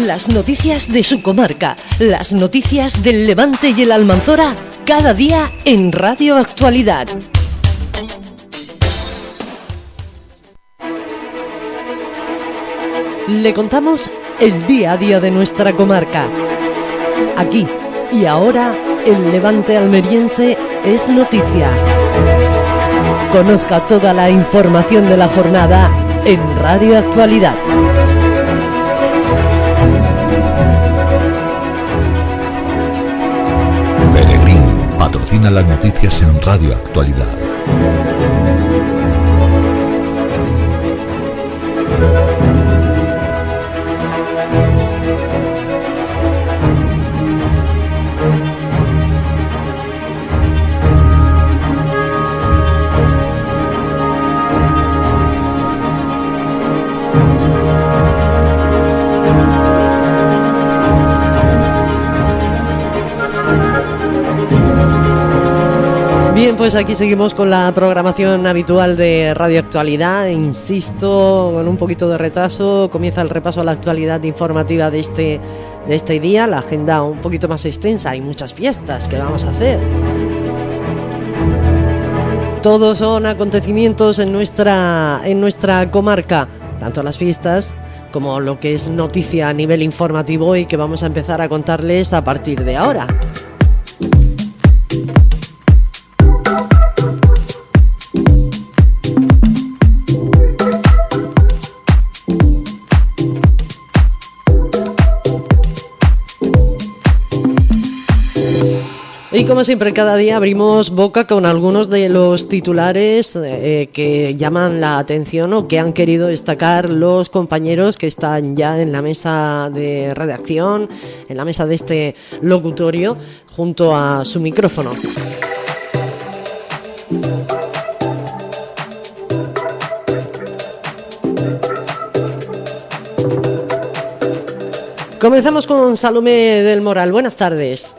Las noticias de su comarca, las noticias del Levante y el Almanzora, cada día en Radio Actualidad. Le contamos el día a día de nuestra comarca. Aquí y ahora, el Levante almeriense es noticia. Conozca toda la información de la jornada en Radio Actualidad. Peregrín patrocina las noticias en Radio Actualidad. Bien, pues aquí seguimos con la programación habitual de Radio Actualidad. Insisto, con un poquito de retraso, comienza el repaso a la actualidad informativa de este día. La agenda un poquito más extensa, hay muchas fiestas que vamos a hacer. Todos son acontecimientos en nuestra comarca, tanto las fiestas como lo que es noticia a nivel informativo y que vamos a empezar a contarles a partir de ahora. Y como siempre, cada día abrimos boca con algunos de los titulares que llaman la atención o que han querido destacar los compañeros que están ya en la mesa de redacción, en la mesa de este locutorio, junto a su micrófono. Comenzamos con Salomé del Moral. Buenas tardes.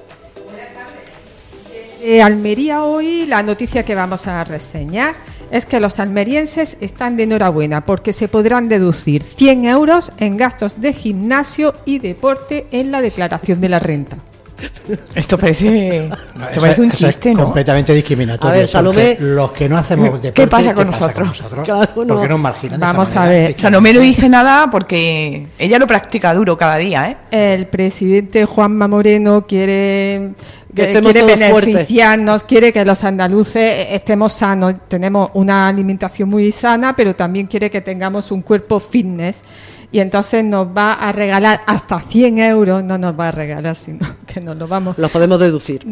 Almería hoy, la noticia que vamos a reseñar es que los almerienses están de enhorabuena porque se podrán deducir 100 euros en gastos de gimnasio y deporte en la declaración de la renta. Esto parece un chiste, es ¿no? Completamente discriminatorio. A ver, Salomé, los que no hacemos deporte, ¿qué pasa con nosotros? Claro, no. Porque nos marginan de Vamos esa a manera. ver. Salomé no dice nada porque ella lo practica duro cada día, ¿eh? El presidente Juanma Moreno quiere estemos todos beneficiarnos, quiere que los andaluces estemos sanos, tenemos una alimentación muy sana, pero también quiere que tengamos un cuerpo fitness. Y entonces nos va a regalar hasta 100 euros, no nos va a regalar, sino que nos lo vamos los podemos deducir.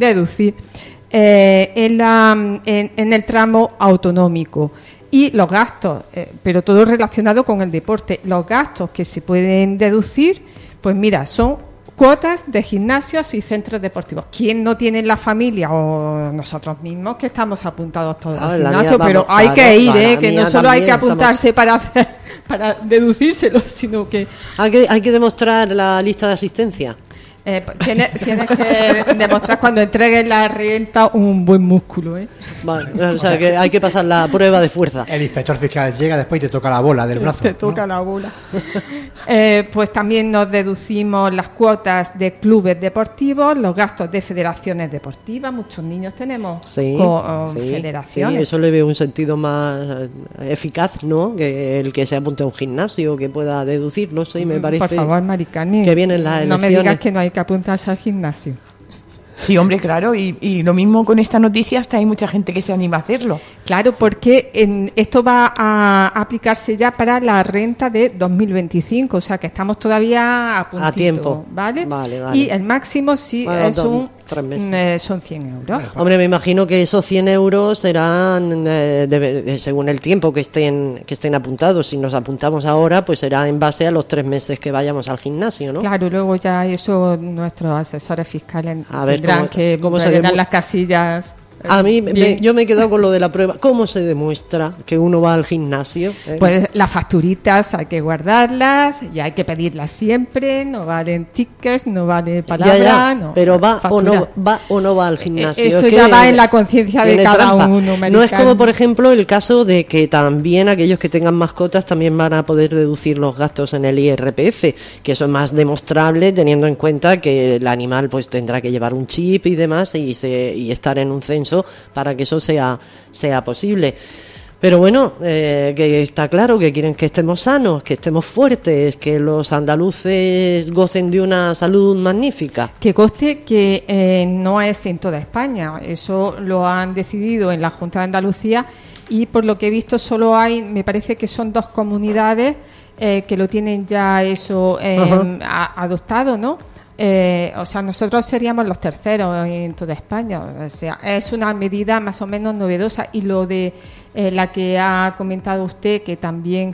En el tramo autonómico. Y los gastos, pero todo relacionado con el deporte, los gastos que se pueden deducir, pues mira, son cuotas de gimnasios y centros deportivos. ¿Quién no tiene en la familia o nosotros mismos que estamos apuntados todos al gimnasio? Pero hay que ir, que no solo hay que apuntarse para deducírselo, sino que hay que demostrar la lista de asistencia. Tienes que demostrar cuando entregues la renta un buen músculo, ¿eh? Vale, o sea que hay que pasar la prueba de fuerza. El inspector fiscal llega después y te toca la bola del brazo. Te toca la bola. Pues también nos deducimos las cuotas de clubes deportivos, los gastos de federaciones deportivas. Muchos niños tenemos federaciones. Sí, eso le veo un sentido más eficaz, ¿no? Que el que se apunte a un gimnasio, que pueda deducir, no sé, me parece. Por favor, Mari Carmen, que vienen las elecciones. No me digas que no hay que apuntarse al gimnasio. Sí, hombre, claro, y lo mismo con esta noticia, hasta hay mucha gente que se anima a hacerlo. Claro, porque esto va a aplicarse ya para la renta de 2025, o sea que estamos todavía a puntito, a tiempo. ¿vale? Vale. Y el máximo sí son 100 euros. Hombre, me imagino que esos 100 euros serán según el tiempo que estén apuntados. Si nos apuntamos ahora, pues será en base a los 3 meses que vayamos al gimnasio, ¿no? Claro, luego ya eso nuestros asesores fiscales a ver tendrán que cómo rellenar las casillas. A mí, Bien. yo me he quedado con lo de la prueba. ¿Cómo se demuestra que uno va al gimnasio? Pues las facturitas hay que guardarlas y hay que pedirlas siempre, no valen tickets, no vale palabra, Ya, no. pero va factura. o no va al gimnasio. Eso Es ya que va en la conciencia de tiene cada trampa. uno. No es americano. como, por ejemplo, el caso de que también aquellos que tengan mascotas también van a poder deducir los gastos en el IRPF, que eso es más demostrable teniendo en cuenta que el animal pues tendrá que llevar un chip y demás y estar en un censo para que eso sea posible. Pero bueno, que está claro que quieren que estemos sanos, que estemos fuertes, que los andaluces gocen de una salud magnífica. Que conste que no es en toda España, eso lo han decidido en la Junta de Andalucía y por lo que he visto solo hay, me parece que son 2 comunidades que lo tienen ya eso adoptado, ¿no? O sea, nosotros seríamos los terceros en toda España. O sea, es una medida más o menos novedosa. Y lo de la que ha comentado usted, que también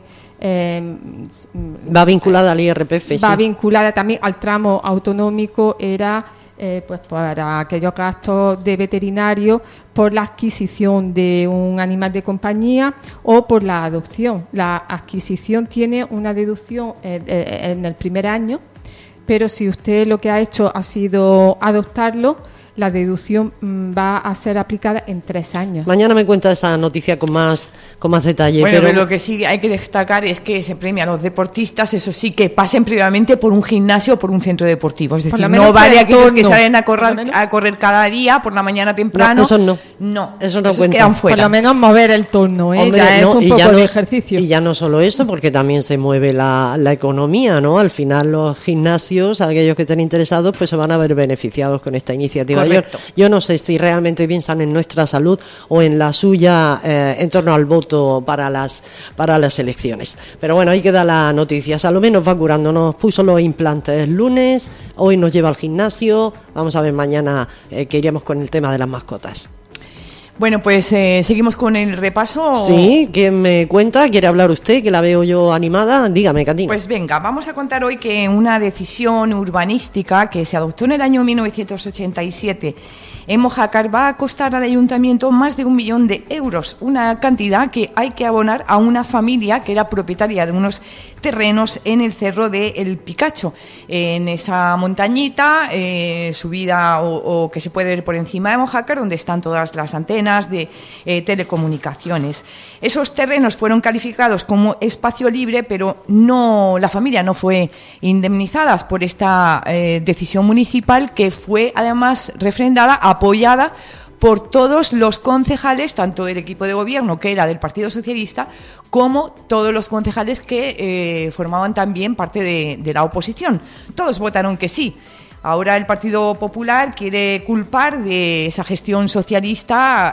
Va vinculada al IRPF, va sí. vinculada también al tramo autonómico, era pues para aquellos gastos de veterinario por la adquisición de un animal de compañía o por la adopción. La adquisición tiene una deducción en el primer año, pero si usted lo que ha hecho ha sido adoptarlo, la deducción va a ser aplicada en 3 años. Mañana me cuenta esa noticia con más detalle. Bueno, pero pero lo que sí hay que destacar es que se premia a los deportistas, eso sí, que pasen previamente por un gimnasio o por un centro deportivo. Es Por decir, lo menos no vale por el aquellos que turno. salen a Por lo correr, menos. a correr cada día por la mañana temprano. No, esos no. No, Eso no esos cuenta. quedan Por fuera. lo menos mover el turno, Hombre, ya no, es un y poco ya de no- ejercicio. Y ya no solo eso, porque también se mueve la economía, ¿no? Al final los gimnasios, aquellos que estén interesados, pues se van a ver beneficiados con esta iniciativa. Correcto. Yo no sé si realmente piensan en nuestra salud o en la suya en torno al voto para las elecciones. Pero bueno, ahí queda la noticia. Salomé nos va curando, nos puso los implantes el lunes, hoy nos lleva al gimnasio, vamos a ver mañana que iremos con el tema de las mascotas. Bueno, pues seguimos con el repaso. Sí, ¿quién me cuenta? ¿Quiere hablar usted? Que la veo yo animada. Dígame, Katina. Pues venga, vamos a contar hoy que una decisión urbanística que se adoptó en el año 1987 en Mojácar va a costar al ayuntamiento más de 1 millón de euros, una cantidad que hay que abonar a una familia que era propietaria de unos terrenos en el cerro de El Picacho, en esa montañita subida o que se puede ver por encima de Mojácar, donde están todas las antenas de telecomunicaciones. Esos terrenos fueron calificados como espacio libre, pero la familia no fue indemnizada por esta decisión municipal, que fue además refrendada, apoyada por todos los concejales, tanto del equipo de gobierno, que era del Partido Socialista, como todos los concejales que formaban también parte de la oposición. Todos votaron que sí. Ahora el Partido Popular quiere culpar de esa gestión socialista,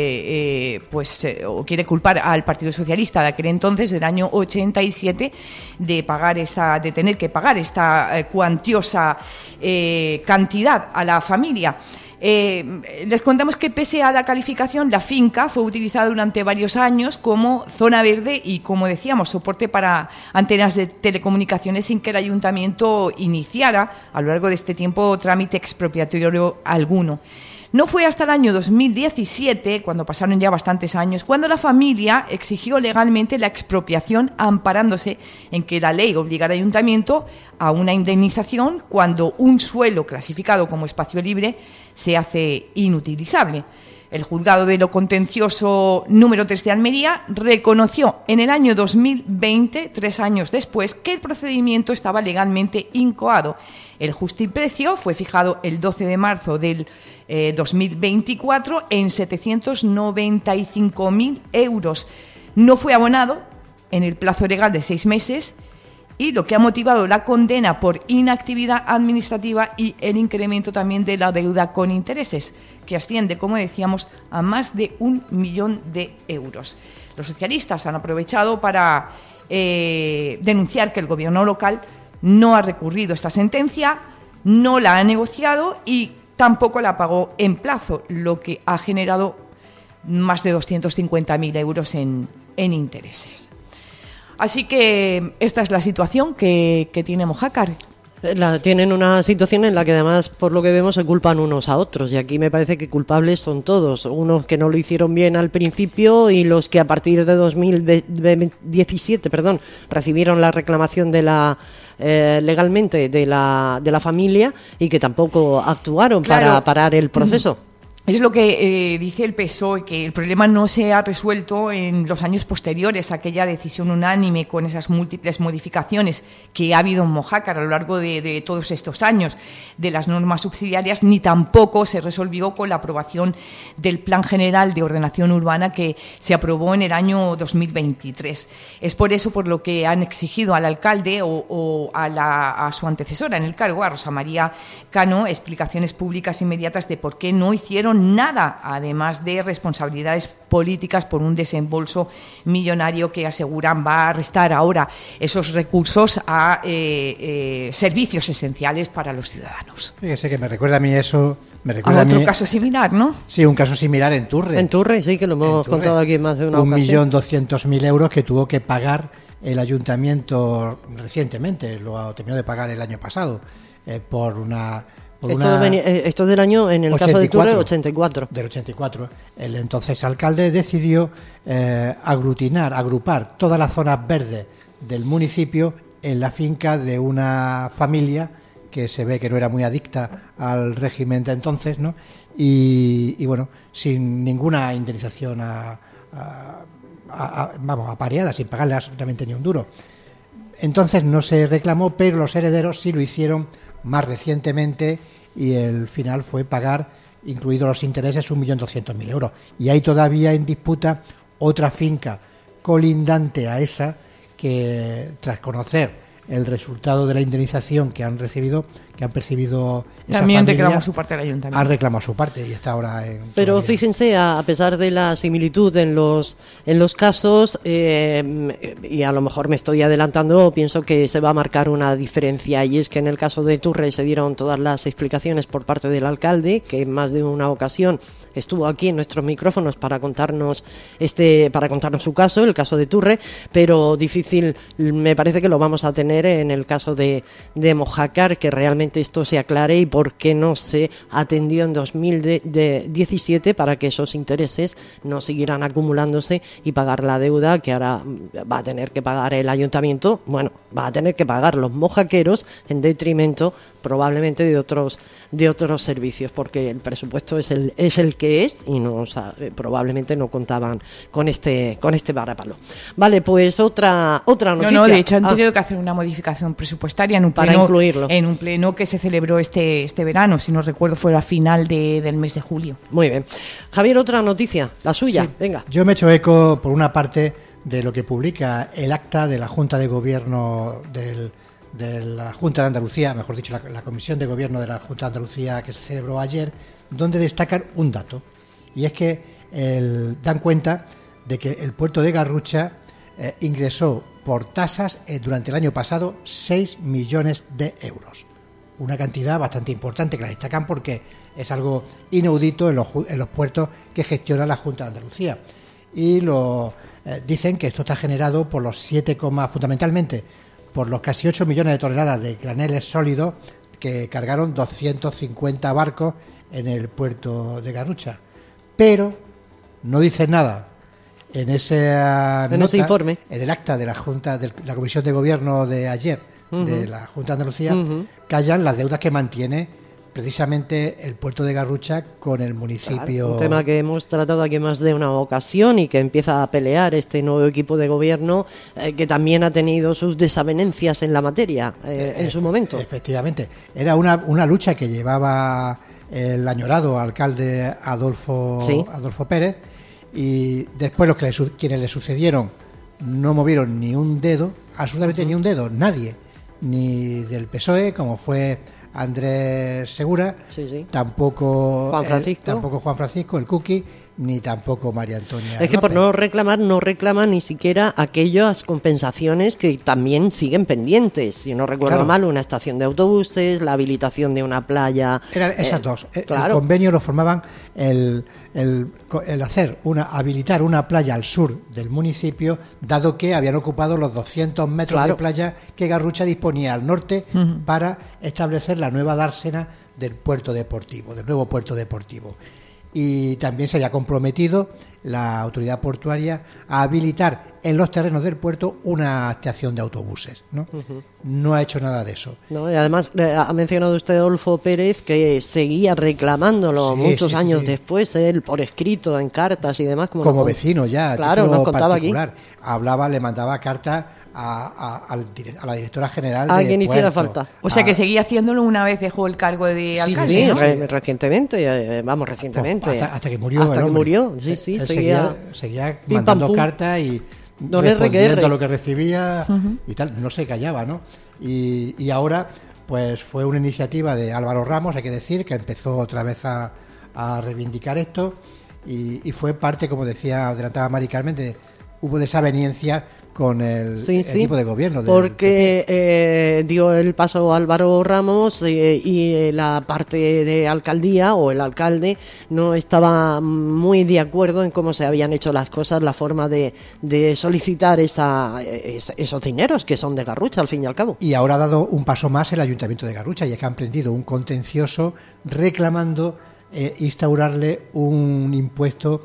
o quiere culpar al Partido Socialista de aquel entonces, del año 87, de tener que pagar esta cuantiosa cantidad a la familia. Les contamos que pese a la calificación, la finca fue utilizada durante varios años como zona verde y, como decíamos, soporte para antenas de telecomunicaciones, sin que el ayuntamiento iniciara a lo largo de este tiempo trámite expropiatorio alguno. No fue hasta el año 2017, cuando pasaron ya bastantes años, cuando la familia exigió legalmente la expropiación, amparándose en que la ley obliga al ayuntamiento a una indemnización cuando un suelo clasificado como espacio libre se hace inutilizable. El juzgado de lo contencioso número 3 de Almería reconoció en el año 2020, 3 años después, que el procedimiento estaba legalmente incoado. El justiprecio fue fijado el 12 de marzo del 2024 en 795.000 euros. No fue abonado en el plazo legal de 6 meses, y lo que ha motivado la condena por inactividad administrativa y el incremento también de la deuda con intereses, que asciende, como decíamos, a más de 1 millón de euros. Los socialistas han aprovechado para denunciar que el gobierno local no ha recurrido esta sentencia, no la ha negociado y tampoco la pagó en plazo, lo que ha generado más de 250.000 euros en intereses. Así que esta es la situación que tiene Mojácar. Tienen una situación en la que además, por lo que vemos, se culpan unos a otros, y aquí me parece que culpables son todos, unos que no lo hicieron bien al principio y los que a partir de 2017, recibieron la reclamación de la legalmente de la familia y que tampoco actuaron para parar el proceso. Es lo que dice el PSOE, que el problema no se ha resuelto en los años posteriores a aquella decisión unánime con esas múltiples modificaciones que ha habido en Mojácar a lo largo de todos estos años de las normas subsidiarias, ni tampoco se resolvió con la aprobación del Plan General de Ordenación Urbana que se aprobó en el año 2023. Es por eso por lo que han exigido al alcalde o a su antecesora en el cargo, a Rosa María Cano, explicaciones públicas inmediatas de por qué no hicieron nada, además de responsabilidades políticas por un desembolso millonario que aseguran va a restar ahora esos recursos a servicios esenciales para los ciudadanos. Fíjese que me recuerda a mí eso. A otro caso similar, ¿no? Sí, un caso similar en Turre. En Turre, sí, que lo hemos contado aquí más de una ocasión. 1.200.000 euros que tuvo que pagar el ayuntamiento recientemente, lo terminó de pagar el año pasado, Esto del año, en el 84, caso de Turre, 84. Del 84. El entonces alcalde decidió agrupar todas las zonas verdes del municipio en la finca de una familia que se ve que no era muy adicta al régimen de entonces, ¿no? Y bueno, sin ninguna indemnización apareada, sin pagarle absolutamente ni un duro. Entonces no se reclamó, pero los herederos sí lo hicieron más recientemente, y el final fue pagar, incluidos los intereses, 1.200.000 euros. Y hay todavía en disputa otra finca colindante a esa que, tras conocer el resultado de la indemnización que han percibido esa también familia, reclamó su parte del ayuntamiento. Ha reclamado su parte y está ahora en... Pero todavía. fíjense, a pesar de la similitud en los casos, y a lo mejor me estoy adelantando, pienso que se va a marcar una diferencia, y es que en el caso de Turre se dieron todas las explicaciones por parte del alcalde, que en más de una ocasión estuvo aquí en nuestros micrófonos para contarnos su caso, el caso de Turre, pero difícil me parece que lo vamos a tener en el caso de Mojácar, que realmente esto se aclare y por qué no se atendió en 2017 para que esos intereses no siguieran acumulándose y pagar la deuda que ahora va a tener que pagar el ayuntamiento, va a tener que pagar los mojaqueros en detrimento probablemente de otros servicios, porque el presupuesto es el que es y probablemente no contaban con este varapalo. Vale, pues otra noticia. No, de hecho han tenido que hacer una modificación presupuestaria para incluirlo en un pleno que se celebró este verano, si no recuerdo fue a final del mes de julio. Muy bien. Javier, otra noticia, la suya, sí. Venga. Yo me he hecho eco, por una parte, de lo que publica el acta de la Junta de Gobierno de la Junta de Andalucía, mejor dicho, la Comisión de Gobierno de la Junta de Andalucía, que se celebró ayer, donde destacan un dato, y es que dan cuenta de que el puerto de Garrucha ingresó por tasas durante el año pasado 6 millones de euros. Una cantidad bastante importante, que la destacan porque es algo inaudito en los puertos que gestiona la Junta de Andalucía. Y dicen que esto está generado por fundamentalmente por los casi 8 millones de toneladas de graneles sólidos que cargaron 250 barcos en el puerto de Garrucha. Pero no dicen nada en ese informe, en el acta de la Junta, de la Comisión de Gobierno de ayer, de la Junta de Andalucía, callan las deudas que mantiene precisamente el puerto de Garrucha con el municipio. Claro, un tema que hemos tratado aquí más de una ocasión y que empieza a pelear este nuevo equipo de gobierno, que también ha tenido sus desavenencias en la materia en su momento. Efectivamente, era una lucha que llevaba el añorado alcalde Adolfo Pérez, y después quienes le sucedieron no movieron ni un dedo, absolutamente ni un dedo, nadie, ni del PSOE, como fue Andrés Segura, tampoco Juan Francisco, el Cuqui, ni tampoco María Antonia Es que por López. no reclaman ni siquiera aquellas compensaciones que también siguen pendientes. Si no recuerdo Claro. mal, una estación de autobuses, la habilitación de una playa. Eran esas dos. Claro. El convenio lo formaban el habilitar una playa al sur del municipio, dado que habían ocupado los 200 metros Claro. de playa que Garrucha disponía al norte para establecer la nueva dársena del puerto deportivo, del nuevo puerto deportivo. Y también se había comprometido la autoridad portuaria a habilitar en los terrenos del puerto una estación de autobuses, ¿no? No ha hecho nada de eso. ¿No? Y además ha mencionado usted, Adolfo Pérez, que seguía reclamándolo Sí, muchos sí, años sí. después, él por escrito, en cartas y demás. Como nos- vecino ya, Claro, título nos contaba aquí. particular. Hablaba, le mandaba cartas a la directora general A de quien hiciera Puerto. falta. O sea a- que seguía haciéndolo una vez dejó el cargo de alcalde, Sí, ¿no? recientemente, vamos, hasta que murió. Hasta el que hombre. murió, sí, sí, Él seguía pim, mandando pam, pum. cartas y Don respondiendo RQR. a lo que recibía y tal, no se callaba, ¿no? Y ahora, pues fue una iniciativa de Álvaro Ramos, hay que decir, que empezó otra vez a reivindicar esto y fue parte, como decía, adelantaba Mari Carmen, hubo desavenencias con el equipo de gobierno. Porque dio el paso Álvaro Ramos y la parte de alcaldía o el alcalde no estaba muy de acuerdo en cómo se habían hecho las cosas, la forma de solicitar esos dineros que son de Garrucha al fin y al cabo. Y ahora ha dado un paso más el Ayuntamiento de Garrucha, y es que ha emprendido un contencioso reclamando instaurarle un impuesto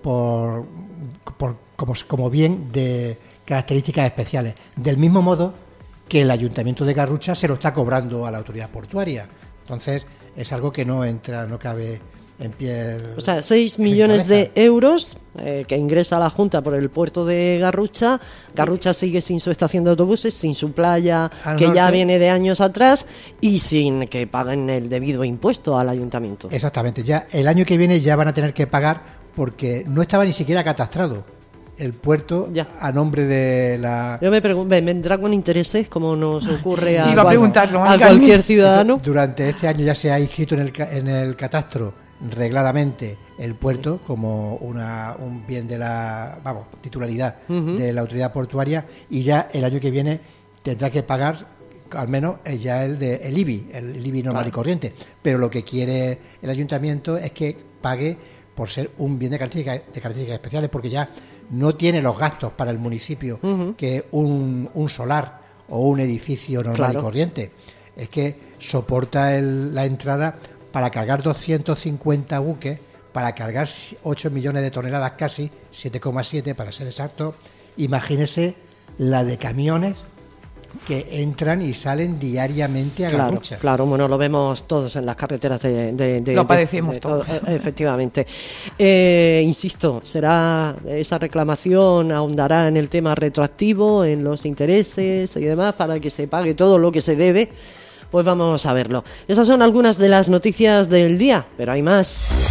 como bien de características especiales, del mismo modo que el Ayuntamiento de Garrucha se lo está cobrando a la autoridad portuaria. Entonces es algo que no cabe en pie. O sea, 6 millones de euros que ingresa a la Junta por el puerto de Garrucha. Garrucha sigue sin su estación de autobuses, sin su playa, Al que ya norte. viene de años atrás, y sin que paguen el debido impuesto al ayuntamiento. Exactamente, ya el año que viene ya van a tener que pagar porque no estaba ni siquiera catastrado el puerto Ya. a nombre de la... Yo me pregunto, ¿vendrá con intereses como nos ocurre a, Iba a preguntarlo, a Mari cualquier Carmen. ciudadano? Durante este año ya se ha inscrito en el catastro regladamente el puerto como un bien de la titularidad de la autoridad portuaria, y ya el año que viene tendrá que pagar al menos ya el IBI normal y corriente, pero lo que quiere el ayuntamiento es que pague por ser un bien de características especiales, porque ya no tiene los gastos para el municipio que un solar o un edificio normal Claro. y corriente. Es que soporta la entrada para cargar 250 buques, para cargar 8 millones de toneladas casi, 7,7 para ser exacto. Imagínese la de camiones que entran y salen diariamente a Claro, Garrucha. claro, bueno, lo vemos todos en las carreteras Lo padecemos todos. Efectivamente. Insisto, será esa reclamación, ahondará en el tema retroactivo, en los intereses y demás, para que se pague todo lo que se debe. Pues vamos a verlo. Esas son algunas de las noticias del día, pero hay más.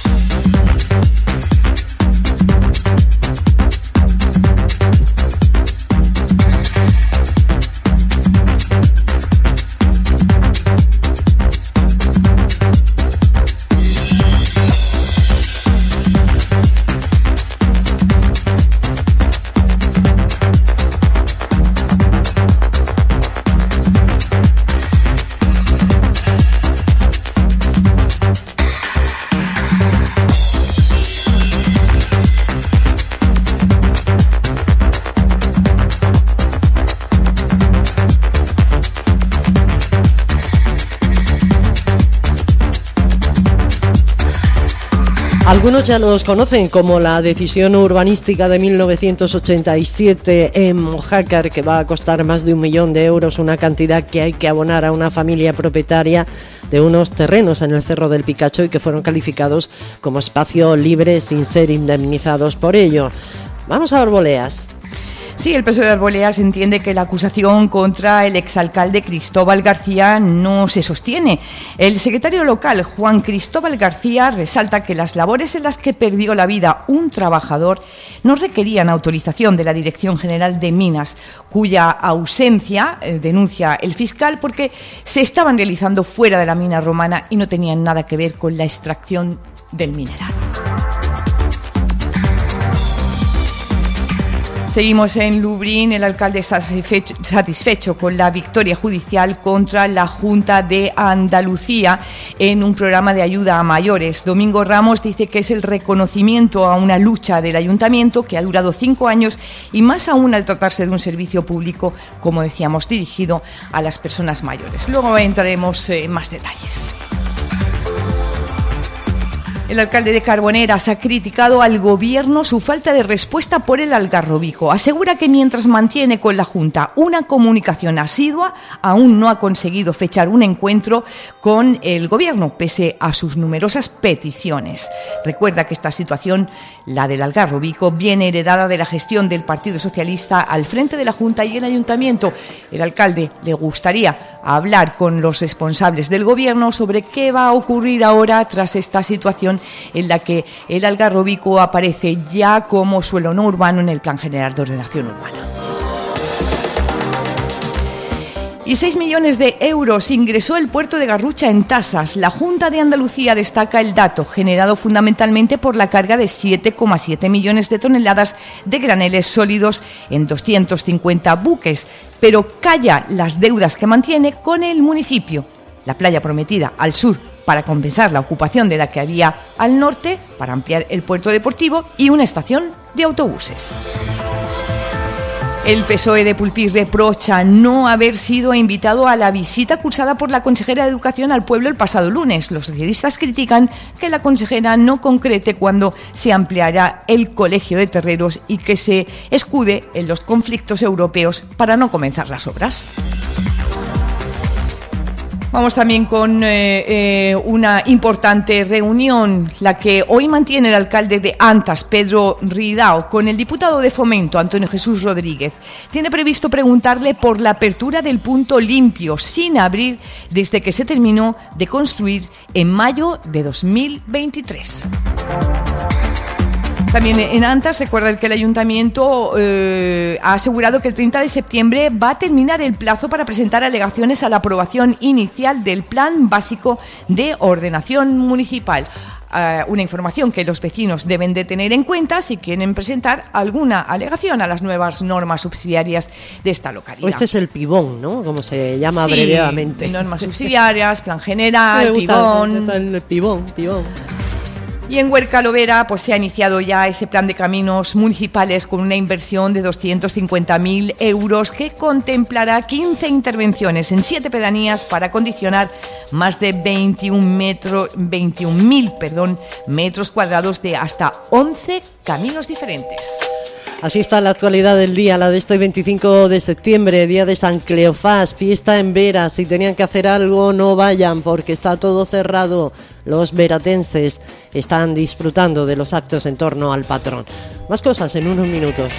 Algunos ya los conocen como la decisión urbanística de 1987 en Mojácar, que va a costar más de 1 millón de euros, una cantidad que hay que abonar a una familia propietaria de unos terrenos en el Cerro del Picacho y que fueron calificados como espacio libre sin ser indemnizados por ello. Vamos a Arboleas. Sí, el PSOE de Arboleas entiende que la acusación contra el exalcalde Cristóbal García no se sostiene. El secretario local, Juan Cristóbal García, resalta que las labores en las que perdió la vida un trabajador no requerían autorización de la Dirección General de Minas, cuya ausencia denuncia el fiscal porque se estaban realizando fuera de la mina romana y no tenían nada que ver con la extracción del mineral. Seguimos en Lublin. El alcalde satisfecho con la victoria judicial contra la Junta de Andalucía en un programa de ayuda a mayores. Domingo Ramos dice que es el reconocimiento a una lucha del ayuntamiento que ha durado 5 años y más aún al tratarse de un servicio público, como decíamos, dirigido a las personas mayores. Luego entraremos en más detalles. El alcalde de Carboneras ha criticado al gobierno su falta de respuesta por el Algarrobico. Asegura que mientras mantiene con la Junta una comunicación asidua, aún no ha conseguido fechar un encuentro con el gobierno, pese a sus numerosas peticiones. Recuerda que esta situación, la del Algarrobico, viene heredada de la gestión del Partido Socialista al frente de la Junta y el Ayuntamiento. El alcalde le gustaría hablar con los responsables del gobierno sobre qué va a ocurrir ahora tras esta situación en la que el Algarrobico aparece ya como suelo no urbano en el Plan General de Ordenación Urbana. Y 6 millones de euros ingresó el puerto de Garrucha en tasas. La Junta de Andalucía destaca el dato, generado fundamentalmente por la carga de 7,7 millones de toneladas de graneles sólidos en 250 buques, pero calla las deudas que mantiene con el municipio. La playa prometida al sur para compensar la ocupación de la que había al norte, para ampliar el puerto deportivo y una estación de autobuses. El PSOE de Pulpí reprocha no haber sido invitado a la visita cursada por la consejera de Educación al pueblo el pasado lunes. Los socialistas critican que la consejera no concrete cuándo se ampliará el colegio de terreros y que se escude en los conflictos europeos para no comenzar las obras. Vamos también con una importante reunión, la que hoy mantiene el alcalde de Antas, Pedro Ridao, con el diputado de Fomento, Antonio Jesús Rodríguez. Tiene previsto preguntarle por la apertura del punto limpio, sin abrir desde que se terminó de construir en mayo de 2023. También en Antas, recuerda que el Ayuntamiento ha asegurado que el 30 de septiembre va a terminar el plazo para presentar alegaciones a la aprobación inicial del Plan Básico de Ordenación Municipal. Una información que los vecinos deben de tener en cuenta si quieren presentar alguna alegación a las nuevas normas subsidiarias de esta localidad. Este es el pibón, ¿no? Como se llama abreviadamente. Normas subsidiarias, plan general, pibón. El pibón. Y en Huerca Lovera pues se ha iniciado ya ese plan de caminos municipales con una inversión de 250.000 euros que contemplará 15 intervenciones en 7 pedanías para acondicionar más de 21.000 metros cuadrados de hasta 11 caminos diferentes. Así está la actualidad del día, la de este 25 de septiembre, día de San Cleofás, fiesta en Vera. Si tenían que hacer algo, no vayan porque está todo cerrado. Los veratenses están disfrutando de los actos en torno al patrón. Más cosas en unos minutos.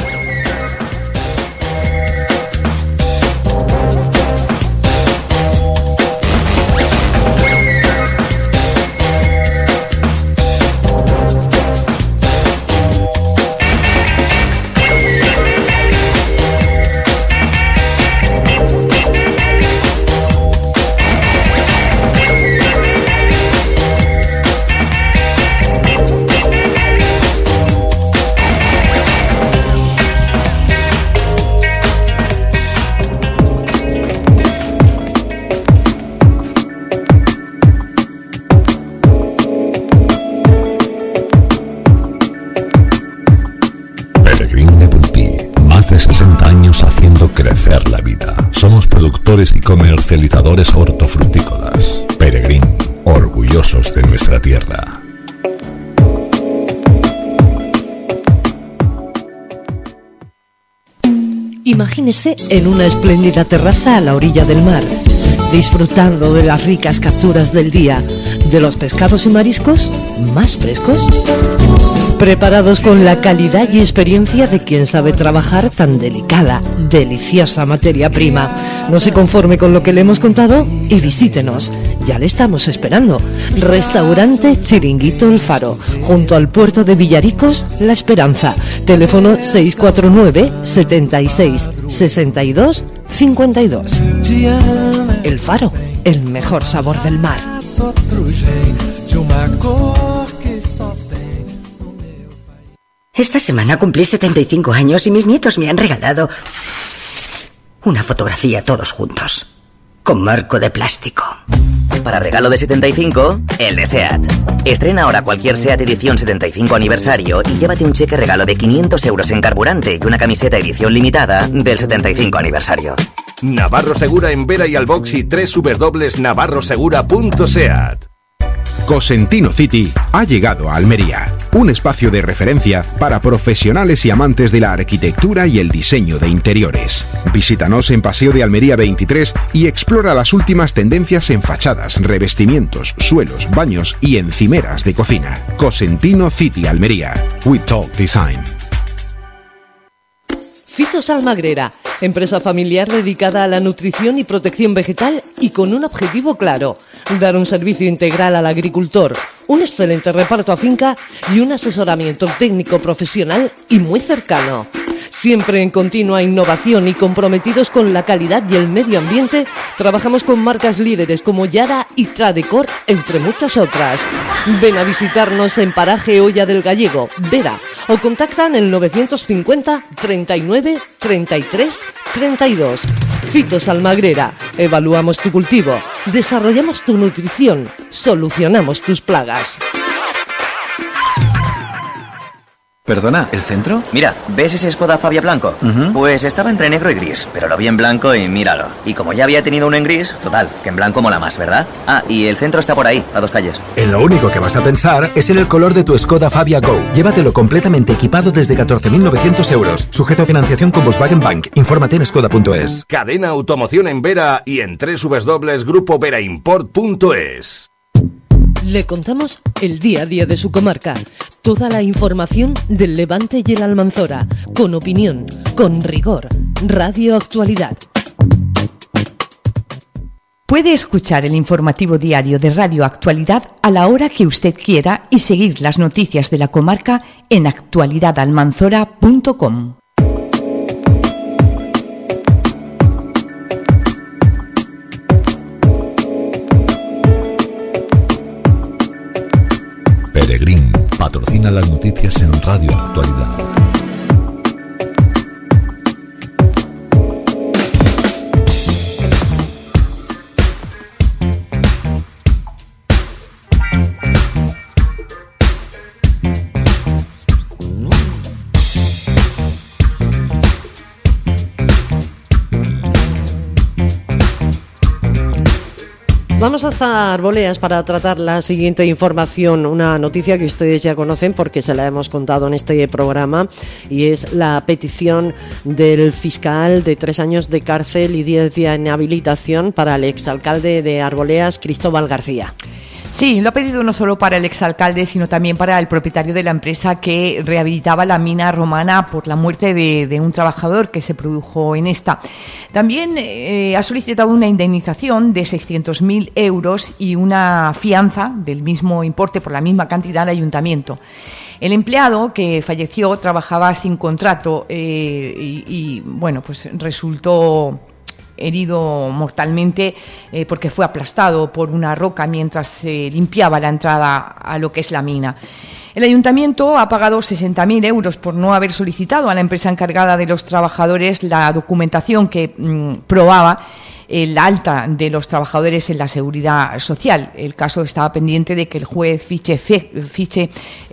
Crecer la vida. Somos productores y comercializadores hortofrutícolas. Peregrín, orgullosos de nuestra tierra. Imagínese en una espléndida terraza a la orilla del mar, disfrutando de las ricas capturas del día, de los pescados y mariscos más frescos, preparados con la calidad y experiencia de quien sabe trabajar tan delicada, deliciosa materia prima. No se conforme con lo que le hemos contado y visítenos. Ya le estamos esperando. Restaurante Chiringuito El Faro, junto al puerto de Villaricos, La Esperanza. Teléfono 649 76 62 52. El Faro, el mejor sabor del mar. Esta semana cumplí 75 años y mis nietos me han regalado una fotografía todos juntos, con marco de plástico. Para regalo de 75, el de SEAT. Estrena ahora cualquier SEAT edición 75 aniversario y llévate un cheque regalo de 500 euros en carburante y una camiseta edición limitada del 75 aniversario. Navarro Segura en Vera y Albox y www.navarrosegura.seat. Cosentino City ha llegado a Almería, un espacio de referencia para profesionales y amantes de la arquitectura y el diseño de interiores. Visítanos en Paseo de Almería 23 y explora las últimas tendencias en fachadas, revestimientos, suelos, baños y encimeras de cocina. Cosentino City Almería. We Talk Design. Fitos Almagrera, empresa familiar dedicada a la nutrición y protección vegetal y con un objetivo claro: dar un servicio integral al agricultor, un excelente reparto a finca y un asesoramiento técnico profesional y muy cercano. Siempre en continua innovación y comprometidos con la calidad y el medio ambiente, trabajamos con marcas líderes como Yara y Tradecor, entre muchas otras. Ven a visitarnos en Paraje Olla del Gallego, Vera, o contactan el 950 39 33 32. Fitos Almagrera, evaluamos tu cultivo, desarrollamos tu nutrición, solucionamos tus plagas. Perdona, ¿el centro? Mira, ¿ves ese Skoda Fabia blanco? Pues estaba entre negro y gris, pero lo vi en blanco y míralo. Y como ya había tenido uno en gris, total, que en blanco mola más, ¿verdad? Ah, y el centro está por ahí, a 2 calles. En lo único que vas a pensar es en el color de tu Skoda Fabia Go. Llévatelo completamente equipado desde 14.900 euros. Sujeto a financiación con Volkswagen Bank. Infórmate en skoda.es. Cadena Automoción en Vera y en www.grupoveraImport.es. Le contamos el día a día de su comarca, toda la información del Levante y el Almanzora, con opinión, con rigor. Radio Actualidad. Puede escuchar el informativo diario de Radio Actualidad a la hora que usted quiera y seguir las noticias de la comarca en actualidadalmanzora.com. Peregrín patrocina las noticias en Radio Actualidad. Vamos hasta Arboleas para tratar la siguiente información, una noticia que ustedes ya conocen porque se la hemos contado en este programa, y es la petición del fiscal de 3 años de cárcel y 10 días de inhabilitación para el exalcalde de Arboleas, Cristóbal García. Sí, lo ha pedido no solo para el exalcalde, sino también para el propietario de la empresa que rehabilitaba la mina romana por la muerte de un trabajador que se produjo en esta. También ha solicitado una indemnización de 600.000 euros y una fianza del mismo importe por la misma cantidad al ayuntamiento. El empleado que falleció trabajaba sin contrato y bueno, pues resultó herido mortalmente porque fue aplastado por una roca mientras se limpiaba la entrada a lo que es la mina. El ayuntamiento ha pagado 60.000 euros por no haber solicitado a la empresa encargada de los trabajadores la documentación que probaba el alta de los trabajadores en la seguridad social. El caso estaba pendiente de que el juez fije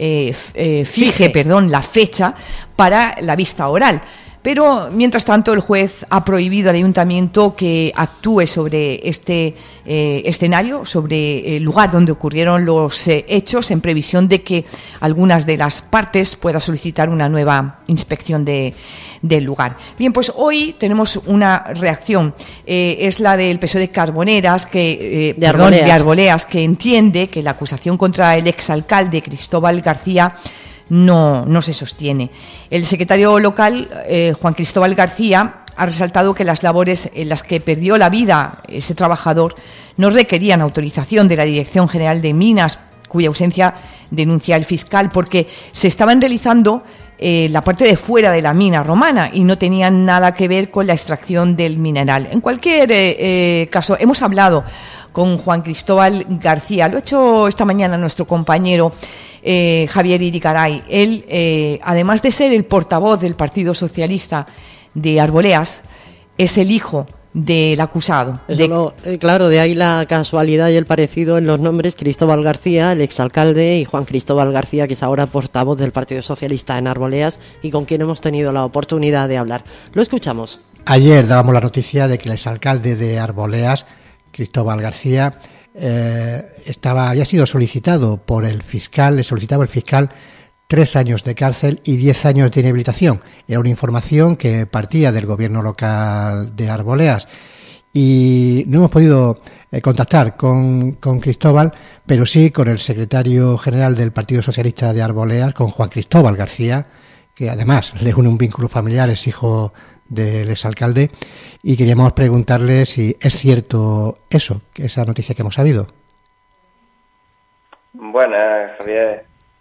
la fecha para la vista oral. Pero, mientras tanto, el juez ha prohibido al ayuntamiento que actúe sobre este escenario, sobre el lugar donde ocurrieron los hechos, en previsión de que algunas de las partes puedan solicitar una nueva inspección del lugar. Bien, pues hoy tenemos una reacción, es la del PSOE de Carboneras, de Arboleas, que entiende que la acusación contra el exalcalde Cristóbal García no se sostiene. El secretario local, Juan Cristóbal García, ha resaltado que las labores en las que perdió la vida ese trabajador no requerían autorización de la Dirección General de Minas, cuya ausencia denuncia el fiscal, porque se estaban realizando la parte de fuera de la mina romana y no tenían nada que ver con la extracción del mineral. En cualquier caso, hemos hablado con Juan Cristóbal García, lo ha hecho esta mañana nuestro compañero Javier Irigaray. Él, además de ser el portavoz del Partido Socialista de Arboleas, es el hijo del acusado. Claro, de ahí la casualidad y el parecido en los nombres: Cristóbal García, el exalcalde, y Juan Cristóbal García, que es ahora portavoz del Partido Socialista en Arboleas y con quien hemos tenido la oportunidad de hablar. Lo escuchamos. Ayer dábamos la noticia de que el exalcalde de Arboleas, Cristóbal García, había sido solicitado por el fiscal, le solicitaba el fiscal 3 años de cárcel y 10 años de inhabilitación. Era una información que partía del gobierno local de Arboleas y no hemos podido contactar con Cristóbal, pero sí con el secretario general del Partido Socialista de Arboleas, con Juan Cristóbal García, que además le une un vínculo familiar, es hijo del exalcalde, y queríamos preguntarle si es cierto eso, esa noticia que hemos sabido. Buenas, Javier.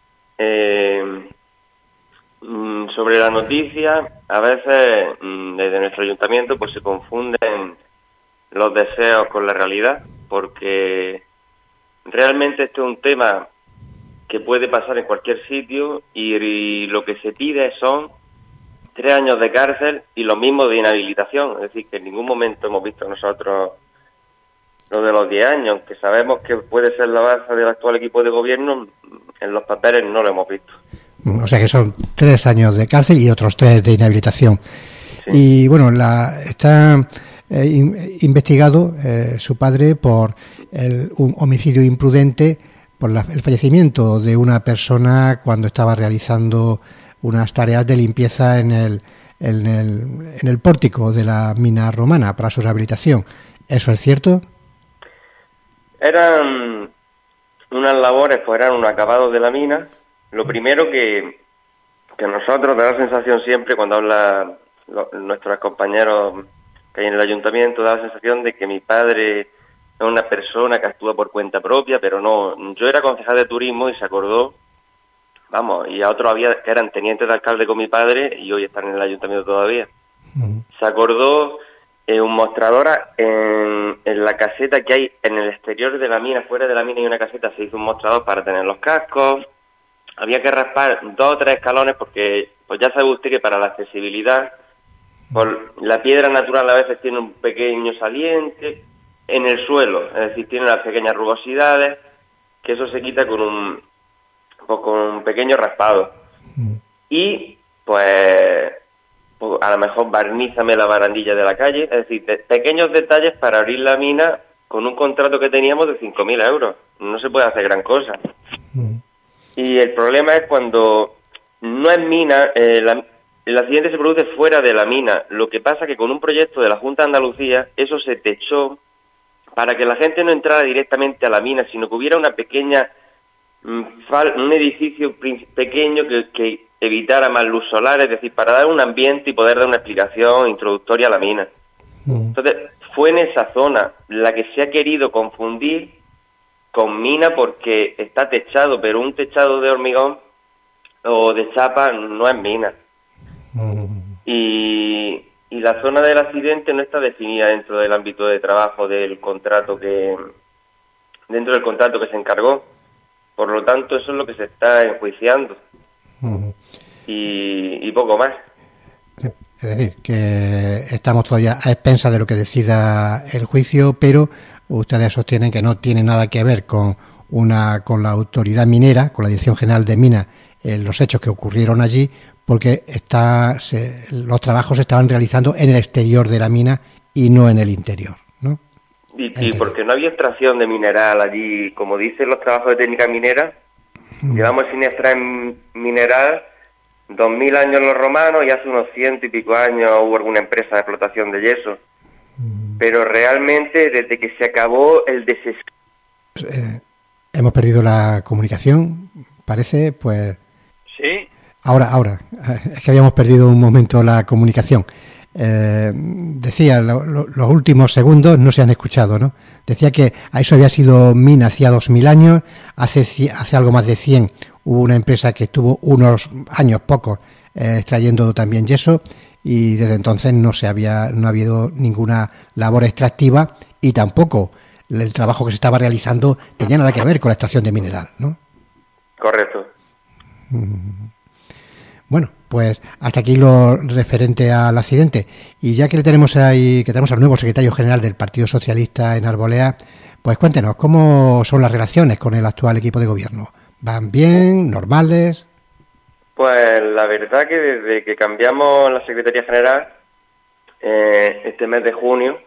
Sobre la noticia, a veces desde nuestro ayuntamiento pues se confunden los deseos con la realidad, porque realmente esto es un tema que puede pasar en cualquier sitio y lo que se pide son 3 años de cárcel y lo mismo de inhabilitación. Es decir, que en ningún momento hemos visto nosotros lo de los 10 años, que sabemos que puede ser la base del actual equipo de gobierno, en los papeles no lo hemos visto. O sea que son 3 años de cárcel y otros 3 de inhabilitación. Sí. Y bueno, está investigado su padre por un homicidio imprudente, por el fallecimiento de una persona cuando estaba realizando unas tareas de limpieza en el pórtico de la mina romana para su rehabilitación. ¿Eso es cierto? Eran unas labores, pues eran un acabado de la mina. Lo primero que nosotros da la sensación siempre cuando hablan nuestros compañeros que hay en el ayuntamiento, da la sensación de que mi padre es una persona que actúa por cuenta propia, pero no. Yo era concejal de turismo y se acordó, y a otros había que eran tenientes de alcalde con mi padre y hoy están en el ayuntamiento todavía. Se acordó un mostrador en la caseta que hay en el exterior de la mina, fuera de la mina hay una caseta, se hizo un mostrador para tener los cascos. Había que raspar 2 o 3 escalones porque, pues ya sabe usted que para la accesibilidad, por la piedra natural a veces tiene un pequeño saliente en el suelo, es decir, tiene unas pequeñas rugosidades, que eso se quita con un pequeño raspado. Y, pues a lo mejor barnízame la barandilla de la calle, es decir, pequeños detalles para abrir la mina con un contrato que teníamos de 5.000 euros. No se puede hacer gran cosa. Y el problema es cuando no es mina, el accidente se produce fuera de la mina. Lo que pasa que con un proyecto de la Junta de Andalucía, eso se techó para que la gente no entrara directamente a la mina, sino que hubiera una pequeña, un edificio pequeño que evitara más luz solar, es decir, para dar un ambiente y poder dar una explicación introductoria a la mina. Entonces, fue en esa zona la que se ha querido confundir con mina porque está techado, pero un techado de hormigón o de chapa no es mina. Y la zona del accidente no está definida dentro del ámbito de trabajo del contrato dentro del contrato que se encargó. Por lo tanto, eso es lo que se está enjuiciando. Y poco más. Es decir, que estamos todavía a expensas de lo que decida el juicio, pero ustedes sostienen que no tiene nada que ver con la autoridad minera, con la Dirección General de Minas, los hechos que ocurrieron allí, porque los trabajos se estaban realizando en el exterior de la mina y no en el interior, ¿no? Y porque no había extracción de mineral allí, como dicen los trabajos de técnica minera, llevamos sin extraer mineral 2000 años los romanos y hace unos 100 y pico años hubo alguna empresa de explotación de yeso. Pero realmente desde que se acabó el hemos perdido la comunicación, parece, pues... Sí. Ahora, es que habíamos perdido un momento la comunicación. Decía, los últimos segundos no se han escuchado, ¿no? Decía que a eso había sido mina hacía 2000 años, hace algo más de 100 hubo una empresa que estuvo unos años pocos extrayendo también yeso y desde entonces no ha habido ninguna labor extractiva y tampoco el trabajo que se estaba realizando tenía nada que ver con la extracción de mineral, ¿no? Correcto. Bueno, pues hasta aquí lo referente al accidente. Y ya que le tenemos ahí, que tenemos al nuevo secretario general del Partido Socialista en Arbolea, pues cuéntenos, ¿cómo son las relaciones con el actual equipo de gobierno? ¿Van bien? ¿Normales? Pues la verdad que desde que cambiamos la Secretaría General, este mes de junio,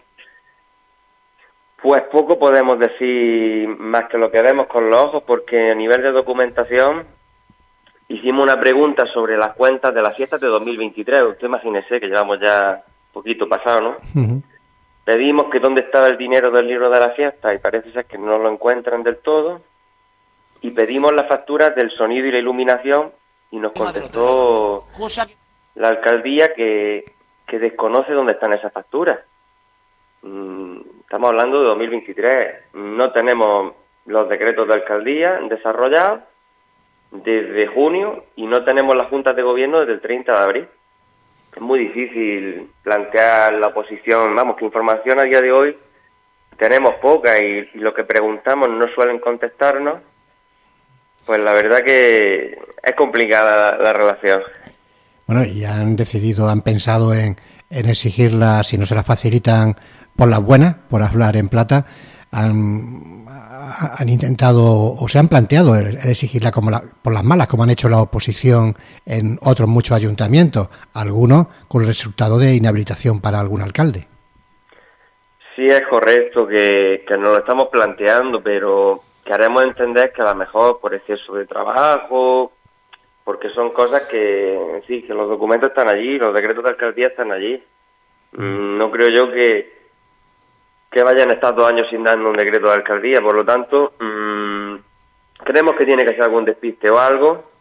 pues poco podemos decir más que lo que vemos con los ojos, porque a nivel de documentación hicimos una pregunta sobre las cuentas de las fiestas de 2023. Usted imagínese que llevamos ya un poquito pasado, ¿no? Uh-huh. Pedimos que dónde estaba el dinero del libro de la fiesta y parece ser que no lo encuentran del todo. Y pedimos las facturas del sonido y la iluminación y nos contestó la alcaldía que desconoce dónde están esas facturas. Estamos hablando de 2023. No tenemos los decretos de alcaldía desarrollados desde junio y no tenemos las juntas de gobierno desde el 30 de abril. Es muy difícil plantear la oposición. Vamos, que información a día de hoy tenemos poca y lo que preguntamos no suelen contestarnos. Pues la verdad que es complicada la relación. Bueno, y han pensado en exigirla, si no se la facilitan por las buenas, por hablar en plata, han intentado o se han planteado el exigirla por las malas, como han hecho la oposición en otros muchos ayuntamientos, algunos con el resultado de inhabilitación para algún alcalde. Sí, es correcto que nos lo estamos planteando, pero queremos entender que a lo mejor por exceso de trabajo, porque son cosas que sí, que los documentos están allí, los decretos de alcaldía están allí. No creo yo que vayan a estar 2 años sin darnos un decreto de alcaldía, por lo tanto, creemos que tiene que ser algún despiste o algo,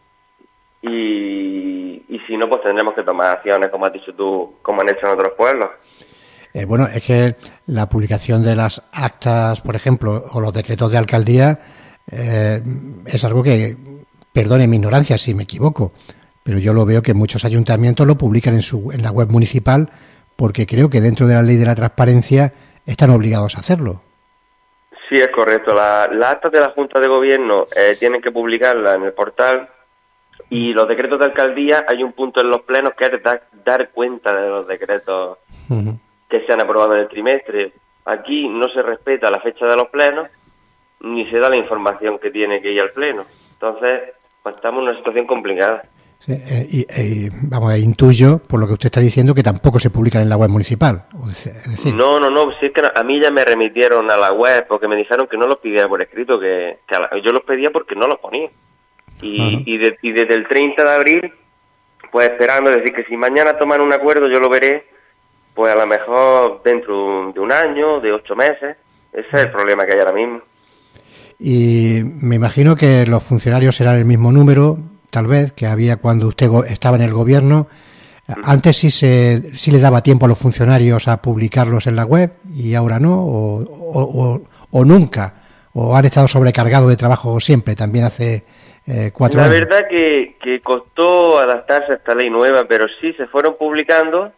y si no, pues tendremos que tomar acciones, como has dicho tú, como han hecho en otros pueblos. Bueno, es que la publicación de las actas, por ejemplo, o los decretos de alcaldía, es algo que, perdone mi ignorancia si me equivoco, pero yo lo veo que muchos ayuntamientos lo publican en la web municipal, porque creo que dentro de la ley de la transparencia están obligados a hacerlo. Sí, es correcto. Las actas de la Junta de Gobierno tienen que publicarlas en el portal, y los decretos de alcaldía hay un punto en los plenos que es dar cuenta de los decretos que se han aprobado en el trimestre. Aquí no se respeta la fecha de los plenos ni se da la información que tiene que ir al pleno. Entonces, pues estamos en una situación complicada. Sí, intuyo, por lo que usted está diciendo, que tampoco se publican en la web municipal. Es decir... No, si es que a mí ya me remitieron a la web porque me dijeron que no los pidiera por escrito, que yo los pedía porque no los ponía. Y desde el 30 de abril, pues esperando, es decir, que si mañana toman un acuerdo yo lo veré, pues a lo mejor dentro de un año, de 8 meses. Ese es el problema que hay ahora mismo. Y me imagino que los funcionarios serán el mismo número, tal vez, que había cuando usted estaba en el gobierno. Antes sí le daba tiempo a los funcionarios a publicarlos en la web y ahora no, o nunca, o han estado sobrecargados de trabajo siempre, también hace 4 años. La verdad que costó adaptarse a esta ley nueva, pero sí se fueron publicando.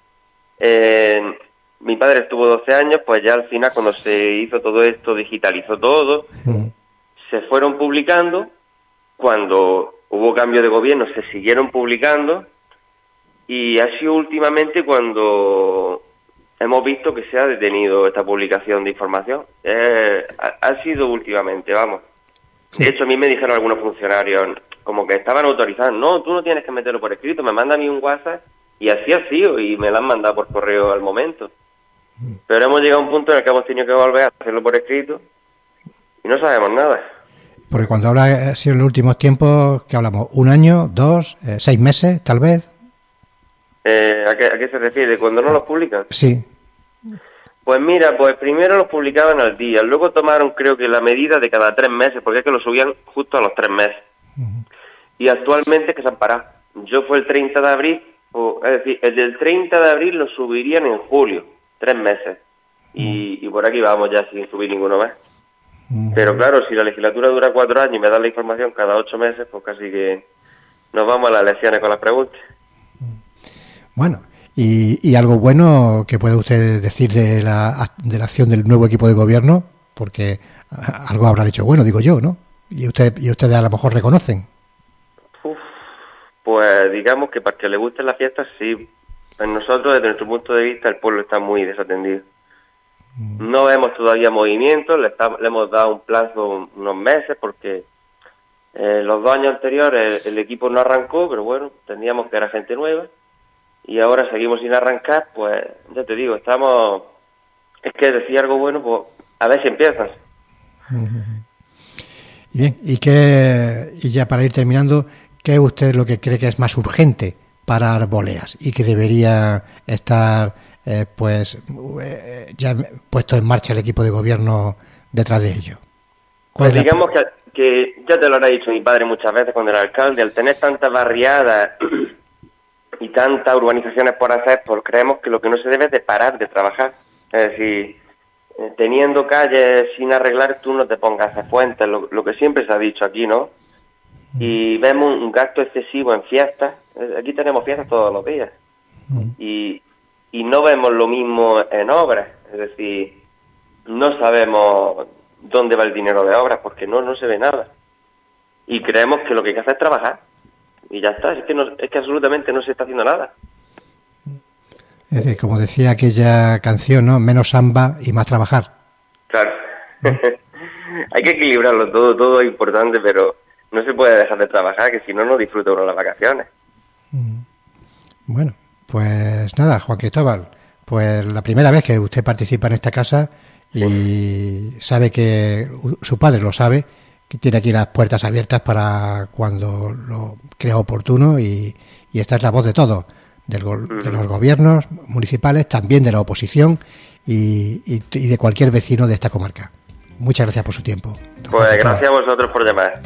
Mi padre estuvo 12 años, pues ya al final cuando se hizo todo esto, digitalizó todo, se fueron publicando. Cuando hubo cambio de gobierno se siguieron publicando, y ha sido últimamente cuando hemos visto que se ha detenido esta publicación de información. Ha sido últimamente, vamos. De hecho, a mí me dijeron algunos funcionarios, como que estaban autorizados, no, tú no tienes que meterlo por escrito, me manda a mí un WhatsApp, y así ha sido, y me lo han mandado por correo al momento. Pero hemos llegado a un punto en el que hemos tenido que volver a hacerlo por escrito, y no sabemos nada. Porque cuando ha sido en los últimos tiempos, ¿qué hablamos? ¿1 año? ¿2? ¿6 meses, tal vez? ¿A qué se refiere? ¿Cuando no los publican? Sí. Pues mira, pues primero los publicaban al día, luego tomaron creo que la medida de cada 3 meses, porque es que lo subían justo a los 3 meses. Y actualmente es que se han parado. Yo fue el 30 de abril, es decir, el del 30 de abril lo subirían en julio, 3 meses. Y por aquí vamos ya sin subir ninguno más. Pero claro, si la legislatura dura 4 años y me dan la información cada 8 meses, pues casi que nos vamos a las elecciones con las preguntas. Bueno, y algo bueno que puede usted decir de la acción del nuevo equipo de gobierno, porque algo habrán hecho bueno, digo yo, ¿no? Y ustedes a lo mejor reconocen. pues digamos que para que le gusten las fiestas, sí. Nosotros, desde nuestro punto de vista, el pueblo está muy desatendido. No vemos todavía movimientos, le hemos dado un plazo, unos meses, porque los 2 años anteriores el equipo no arrancó, pero bueno, teníamos que era gente nueva, y ahora seguimos sin arrancar. Pues ya te digo, es que decir algo bueno, pues a ver si empiezan. Y bien, y ya para ir terminando, ¿qué es usted lo que cree que es más urgente para Arboleas y que debería estar ya puesto en marcha el equipo de gobierno detrás de ello? Pues digamos que ya te lo habrá dicho mi padre muchas veces cuando era alcalde, al tener tantas barriadas y tantas urbanizaciones por hacer, pues creemos que lo que no se debe es de parar de trabajar. Es decir, teniendo calles sin arreglar, tú no te pongas a hacer fuentes, lo que siempre se ha dicho aquí, ¿no? Y vemos un gasto excesivo en fiestas. Aquí tenemos fiestas todos los días. Y no vemos lo mismo en obras. Es decir, no sabemos dónde va el dinero de obras porque no se ve nada. Y creemos que lo que hay que hacer es trabajar. Y ya está. Es que absolutamente no se está haciendo nada. Es decir, como decía aquella canción, ¿no? Menos samba y más trabajar. Claro. Hay que equilibrarlo todo es importante, pero no se puede dejar de trabajar, que si no, no disfruta uno las vacaciones. Bueno, pues nada, Juan Cristóbal, pues la primera vez que usted participa en esta casa y sabe que su padre lo sabe, que tiene aquí las puertas abiertas para cuando lo crea oportuno y esta es la voz de todos. De los gobiernos municipales, también de la oposición y de cualquier vecino de esta comarca. Muchas gracias por su tiempo. Pues gracias a vosotros por llamar.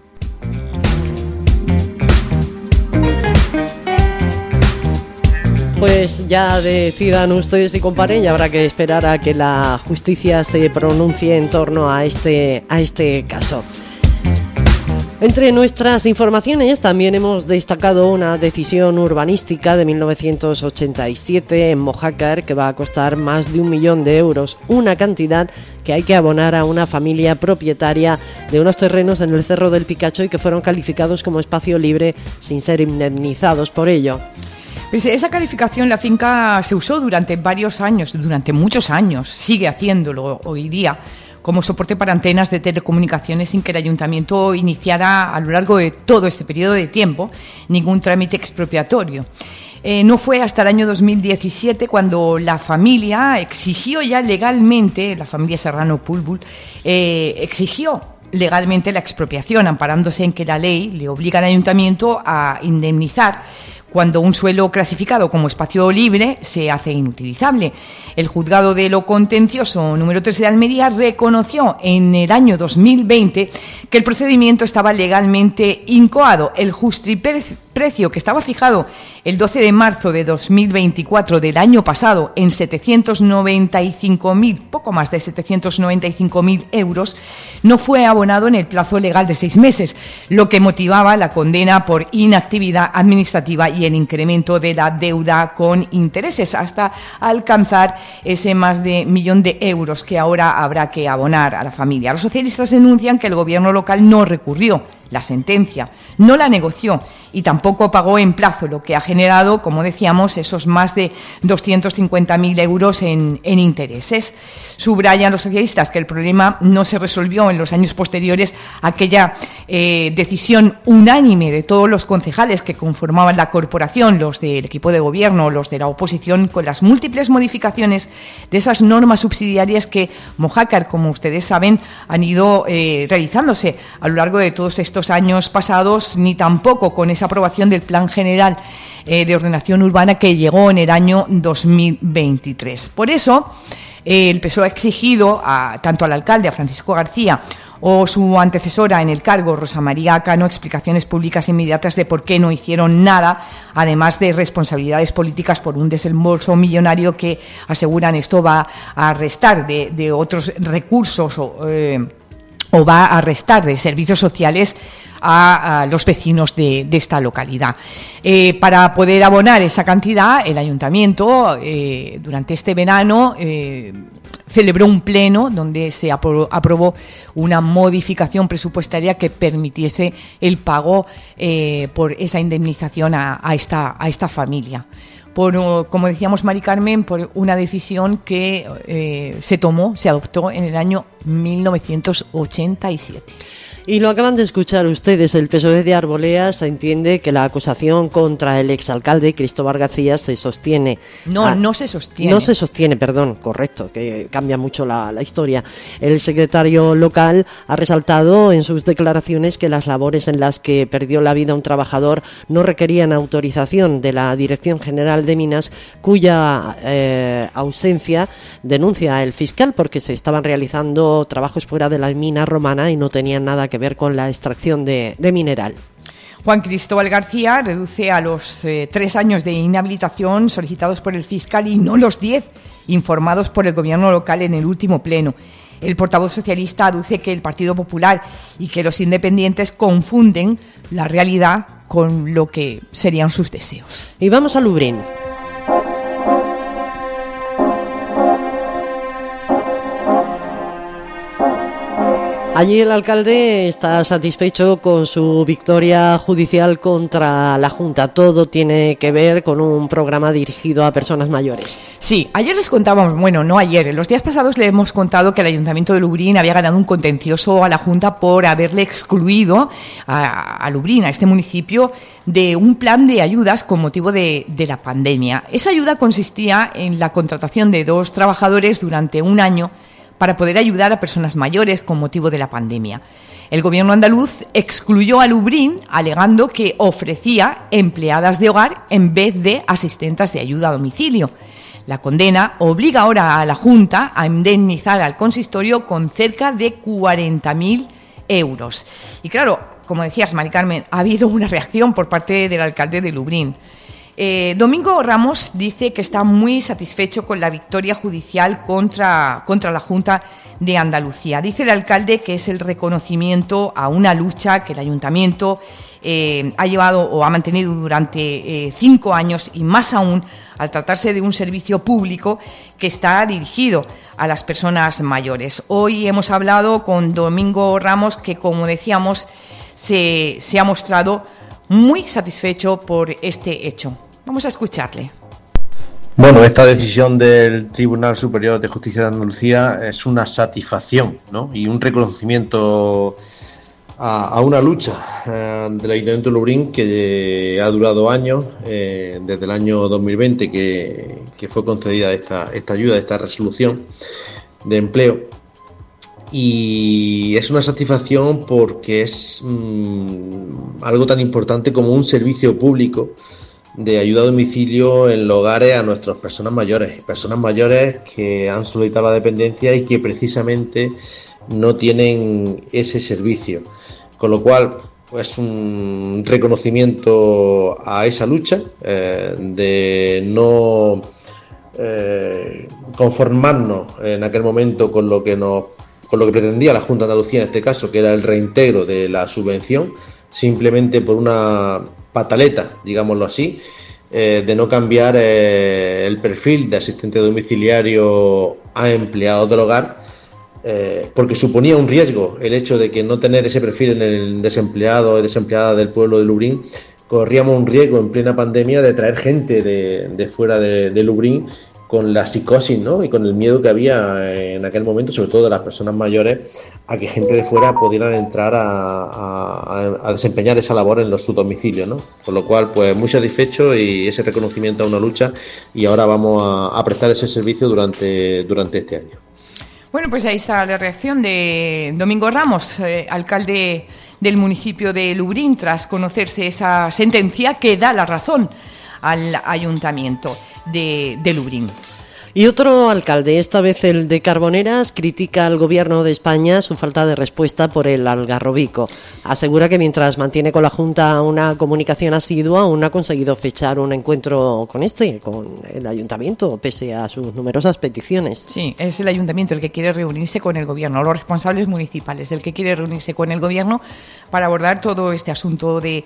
Pues ya decidan ustedes y comparen, y habrá que esperar a que la justicia se pronuncie en torno a este caso. Entre nuestras informaciones también hemos destacado una decisión urbanística de 1987 en Mojácar que va a costar más de 1 millón de euros, una cantidad que hay que abonar a una familia propietaria de unos terrenos en el Cerro del Picacho y que fueron calificados como espacio libre sin ser indemnizados por ello. Pues esa calificación la finca se usó durante muchos años, sigue haciéndolo hoy día, como soporte para antenas de telecomunicaciones sin que el ayuntamiento iniciara a lo largo de todo este periodo de tiempo ningún trámite expropiatorio. No fue hasta el año 2017 cuando la familia exigió ya legalmente, la familia Serrano Pulbul, exigió legalmente la expropiación, amparándose en que la ley le obliga al ayuntamiento a indemnizar cuando un suelo clasificado como espacio libre se hace inutilizable. El juzgado de lo contencioso número 3 de Almería reconoció en el año 2020 que el procedimiento estaba legalmente incoado. El justiprecio que estaba fijado el 12 de marzo de 2024 del año pasado en 795.000, poco más de 795.000 euros, no fue abonado en el plazo legal de 6 meses, lo que motivaba la condena por inactividad administrativa y el incremento de la deuda con intereses hasta alcanzar ese más de 1 millón de euros que ahora habrá que abonar a la familia. Los socialistas denuncian que el gobierno local no recurrió la sentencia, no la negoció y tampoco pagó en plazo, lo que ha generado, como decíamos, esos más de 250.000 euros en intereses. Subrayan los socialistas que el problema no se resolvió en los años posteriores a aquella decisión unánime de todos los concejales que conformaban la corporación, los del equipo de gobierno, los de la oposición, con las múltiples modificaciones de esas normas subsidiarias que Mojácar, como ustedes saben, han ido realizándose a lo largo de todos estos años pasados, ni tampoco con esa aprobación del Plan General de Ordenación Urbana que llegó en el año 2023. Por eso, el PSOE ha exigido tanto al alcalde, a Francisco García, o su antecesora en el cargo, Rosa María Cano, explicaciones públicas inmediatas de por qué no hicieron nada, además de responsabilidades políticas por un desembolso millonario que aseguran esto va a restar de otros recursos o va a restar de servicios sociales a los vecinos de esta localidad. Para poder abonar esa cantidad, el ayuntamiento durante este verano celebró un pleno donde se aprobó una modificación presupuestaria que permitiese el pago por esa indemnización a esta familia. Como decíamos, Mari Carmen, por una decisión que se adoptó en el año 1987. Y lo acaban de escuchar ustedes, el PSOE de Arboleas entiende que la acusación contra el exalcalde Cristóbal García se sostiene. No se sostiene. No se sostiene, perdón, correcto, que cambia mucho la historia. El secretario local ha resaltado en sus declaraciones que las labores en las que perdió la vida un trabajador no requerían autorización de la Dirección General de Minas, cuya ausencia denuncia el fiscal porque se estaban realizando trabajos fuera de la mina romana y no tenían nada que ver con la extracción de mineral. Juan Cristóbal García reduce a los 3 años de inhabilitación solicitados por el fiscal y no los 10 informados por el gobierno local en el último pleno. El portavoz socialista aduce que el Partido Popular y que los independientes confunden la realidad con lo que serían sus deseos. Y vamos a Lubriñ. Allí el alcalde está satisfecho con su victoria judicial contra la Junta. Todo tiene que ver con un programa dirigido a personas mayores. Sí, ayer les contábamos, bueno, no ayer, en los días pasados le hemos contado que el Ayuntamiento de Lubriñ había ganado un contencioso a la Junta por haberle excluido a Lubriñ, a este municipio, de un plan de ayudas con motivo de la pandemia. Esa ayuda consistía en la contratación de 2 trabajadores durante un año para poder ayudar a personas mayores con motivo de la pandemia. El gobierno andaluz excluyó a Lubriñ alegando que ofrecía empleadas de hogar en vez de asistentes de ayuda a domicilio. La condena obliga ahora a la Junta a indemnizar al consistorio con cerca de 40.000 euros. Y claro, como decías, Mari Carmen, ha habido una reacción por parte del alcalde de Lubriñ. Domingo Ramos dice que está muy satisfecho con la victoria judicial contra la Junta de Andalucía. Dice el alcalde que es el reconocimiento a una lucha que el ayuntamiento ha llevado o ha mantenido durante 5 años y más aún al tratarse de un servicio público que está dirigido a las personas mayores. Hoy hemos hablado con Domingo Ramos que, como decíamos, se ha mostrado muy satisfecho por este hecho. Vamos a escucharle. Bueno, esta decisión del Tribunal Superior de Justicia de Andalucía es una satisfacción, ¿no? Y un reconocimiento a una lucha del Ayuntamiento de Lubriñ que ha durado años, desde el año 2020 que fue concedida esta ayuda, esta resolución de empleo. Y es una satisfacción porque es algo tan importante como un servicio público de ayuda a domicilio en los hogares a nuestras personas mayores que han solicitado la dependencia y que precisamente no tienen ese servicio, con lo cual pues un reconocimiento a esa lucha de no conformarnos en aquel momento con lo que pretendía la Junta de Andalucía en este caso, que era el reintegro de la subvención, simplemente por una pataleta, digámoslo así, de no cambiar el perfil de asistente domiciliario a empleado del hogar, porque suponía un riesgo el hecho de que no tener ese perfil en el desempleado o desempleada del pueblo de Lubriñ. Corríamos un riesgo en plena pandemia de traer gente de fuera de Lubriñ con la psicosis, ¿no? Y con el miedo que había en aquel momento, sobre todo de las personas mayores, a que gente de fuera pudieran entrar a desempeñar esa labor en sus domicilios, ¿no? Con lo cual, pues muy satisfecho y ese reconocimiento a una lucha, y ahora vamos a prestar ese servicio durante este año. Bueno, pues ahí está la reacción de Domingo Ramos, alcalde del municipio de Lubriñ, tras conocerse esa sentencia que da la razón al ayuntamiento de Lubriñ. Y otro alcalde, esta vez el de Carboneras, critica al gobierno de España su falta de respuesta por el Algarrobico. Asegura que mientras mantiene con la Junta una comunicación asidua, aún no ha conseguido fechar un encuentro con el ayuntamiento, pese a sus numerosas peticiones. Sí, es el ayuntamiento el que quiere reunirse con el gobierno, los responsables municipales, el que quiere reunirse con el gobierno para abordar todo este asunto del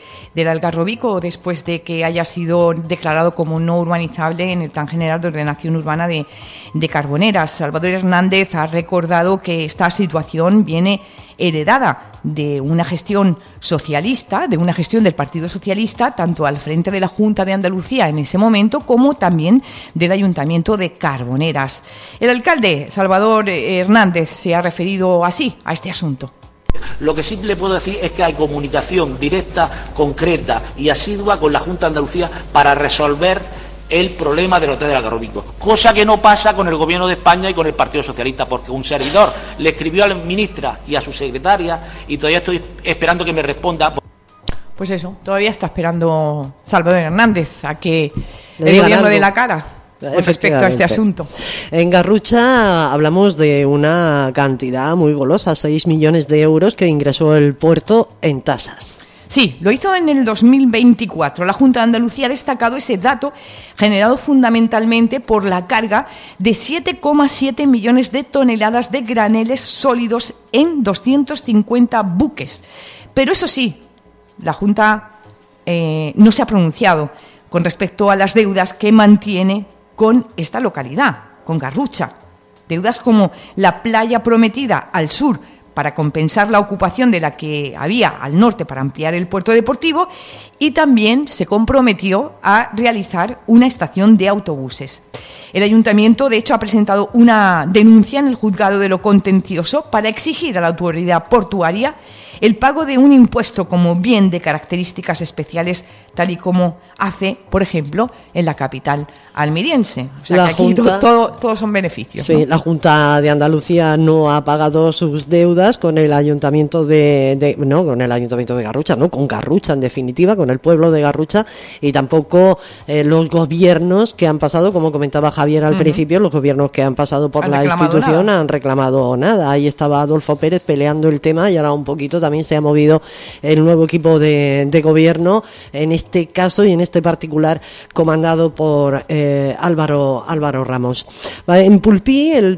Algarrobico, después de que haya sido declarado como no urbanizable en el Plan General de Ordenación Urbana de de Carboneras. Salvador Hernández ha recordado que esta situación viene heredada de una gestión socialista, de una gestión del Partido Socialista, tanto al frente de la Junta de Andalucía en ese momento como también del Ayuntamiento de Carboneras. El alcalde Salvador Hernández se ha referido así a este asunto. Lo que sí le puedo decir es que hay comunicación directa, concreta y asidua con la Junta de Andalucía para resolver el problema del hotel de Algarrobico, cosa que no pasa con el Gobierno de España y con el Partido Socialista, porque un servidor le escribió a la ministra y a su secretaria y todavía estoy esperando que me responda. Pues eso, todavía está esperando Salvador Hernández a que le el gobierno algo dé la cara con respecto a este asunto. En Garrucha hablamos de una cantidad muy golosa, 6 millones de euros que ingresó el puerto en tasas. Sí, lo hizo en el 2024. La Junta de Andalucía ha destacado ese dato generado fundamentalmente por la carga de 7,7 millones de toneladas de graneles sólidos en 250 buques. Pero eso sí, la Junta no se ha pronunciado con respecto a las deudas que mantiene con esta localidad, con Garrucha. Deudas como la playa prometida al sur para compensar la ocupación de la que había al norte para ampliar el puerto deportivo, y también se comprometió a realizar una estación de autobuses. El ayuntamiento, de hecho, ha presentado una denuncia en el juzgado de lo contencioso para exigir a la autoridad portuaria el pago de un impuesto como bien de características especiales, tal y como hace, por ejemplo, en la capital almeriense. O sea, que aquí todos son beneficios. Sí, ¿no? La Junta de Andalucía no ha pagado sus deudas con el Ayuntamiento con el Ayuntamiento de Garrucha, no, con Garrucha en definitiva, con el pueblo de Garrucha, y tampoco los gobiernos que han pasado, como comentaba Javier al principio, los gobiernos que han pasado por la institución han reclamado nada. Ahí estaba Adolfo Pérez peleando el tema y ahora un poquito también se ha movido el nuevo equipo de gobierno, en este caso y en este particular comandado por Álvaro Ramos. En Pulpí el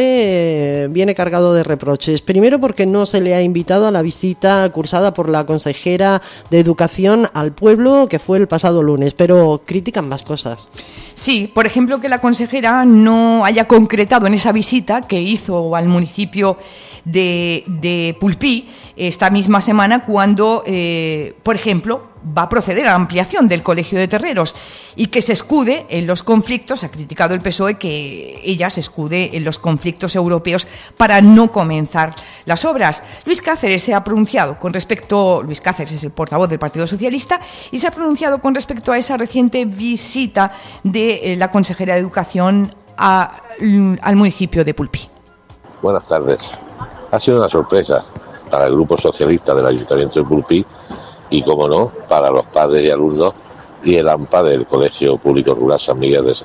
PSOE viene cargado de reproches. Primero porque no se le ha invitado a la visita cursada por la consejera de Educación al pueblo, que fue el pasado lunes, pero critican más cosas. Sí, por ejemplo, que la consejera no haya concretado en esa visita que hizo al municipio de Pulpí esta misma semana, cuando, por ejemplo, va a proceder a la ampliación del Colegio de Terreros, y que se escude en los conflictos. Ha criticado el PSOE que ella se escude en los conflictos europeos para no comenzar las obras. Luis Cáceres se ha pronunciado con respecto, Luis Cáceres es el portavoz del Partido Socialista, y se ha pronunciado con respecto a esa reciente visita de la consejera de Educación al municipio de Pulpí. Buenas tardes. Ha sido una sorpresa para el Grupo Socialista del Ayuntamiento de Pulpí y, como no, para los padres y alumnos y el AMPA del Colegio Público Rural San Miguel de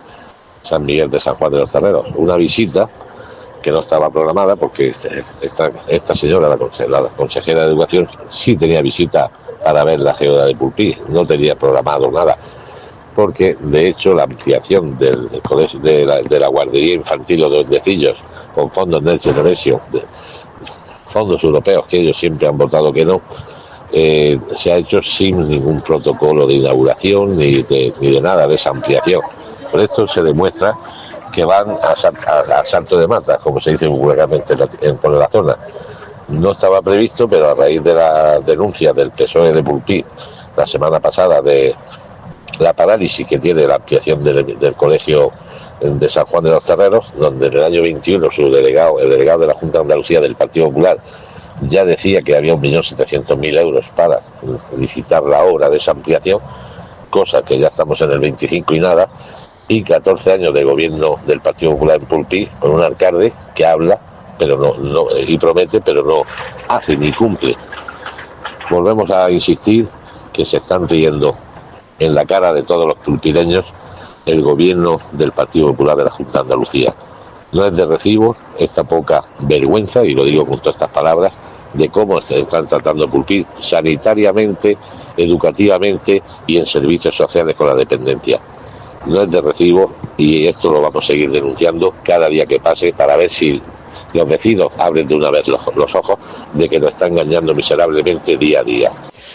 San Juan de los Terreros. Una visita que no estaba programada porque esta señora, la consejera de Educación, sí tenía visita para ver la geoda de Pulpí, no tenía programado nada, porque de hecho la ampliación del colegio, de la guardería infantil o de Duendecillos con fondos Next Generation, fondos europeos que ellos siempre han votado que no, se ha hecho sin ningún protocolo de inauguración ni de nada de esa ampliación. Por esto se demuestra que van a salto de mata, como se dice vulgarmente por la zona. No estaba previsto, pero a raíz de la denuncia del PSOE de Pulpí la semana pasada de la parálisis que tiene la ampliación del colegio de San Juan de los Terreros, donde en el año 21 el delegado de la Junta de Andalucía del Partido Popular ya decía que había 1.700.000 euros para licitar la obra de esa ampliación, cosa que ya estamos en el 25 y nada, y 14 años de gobierno del Partido Popular en Pulpí, con un alcalde que habla pero no y promete, pero no hace ni cumple. Volvemos a insistir que se están riendo en la cara de todos los pulpireños el gobierno del Partido Popular de la Junta de Andalucía. No es de recibo esta poca vergüenza, y lo digo con todas estas palabras, de cómo se están tratando Pulpí sanitariamente, educativamente y en servicios sociales con la dependencia. No es de recibo, y esto lo vamos a seguir denunciando cada día que pase para ver si los vecinos abren de una vez los ojos de que nos están engañando miserablemente día a día.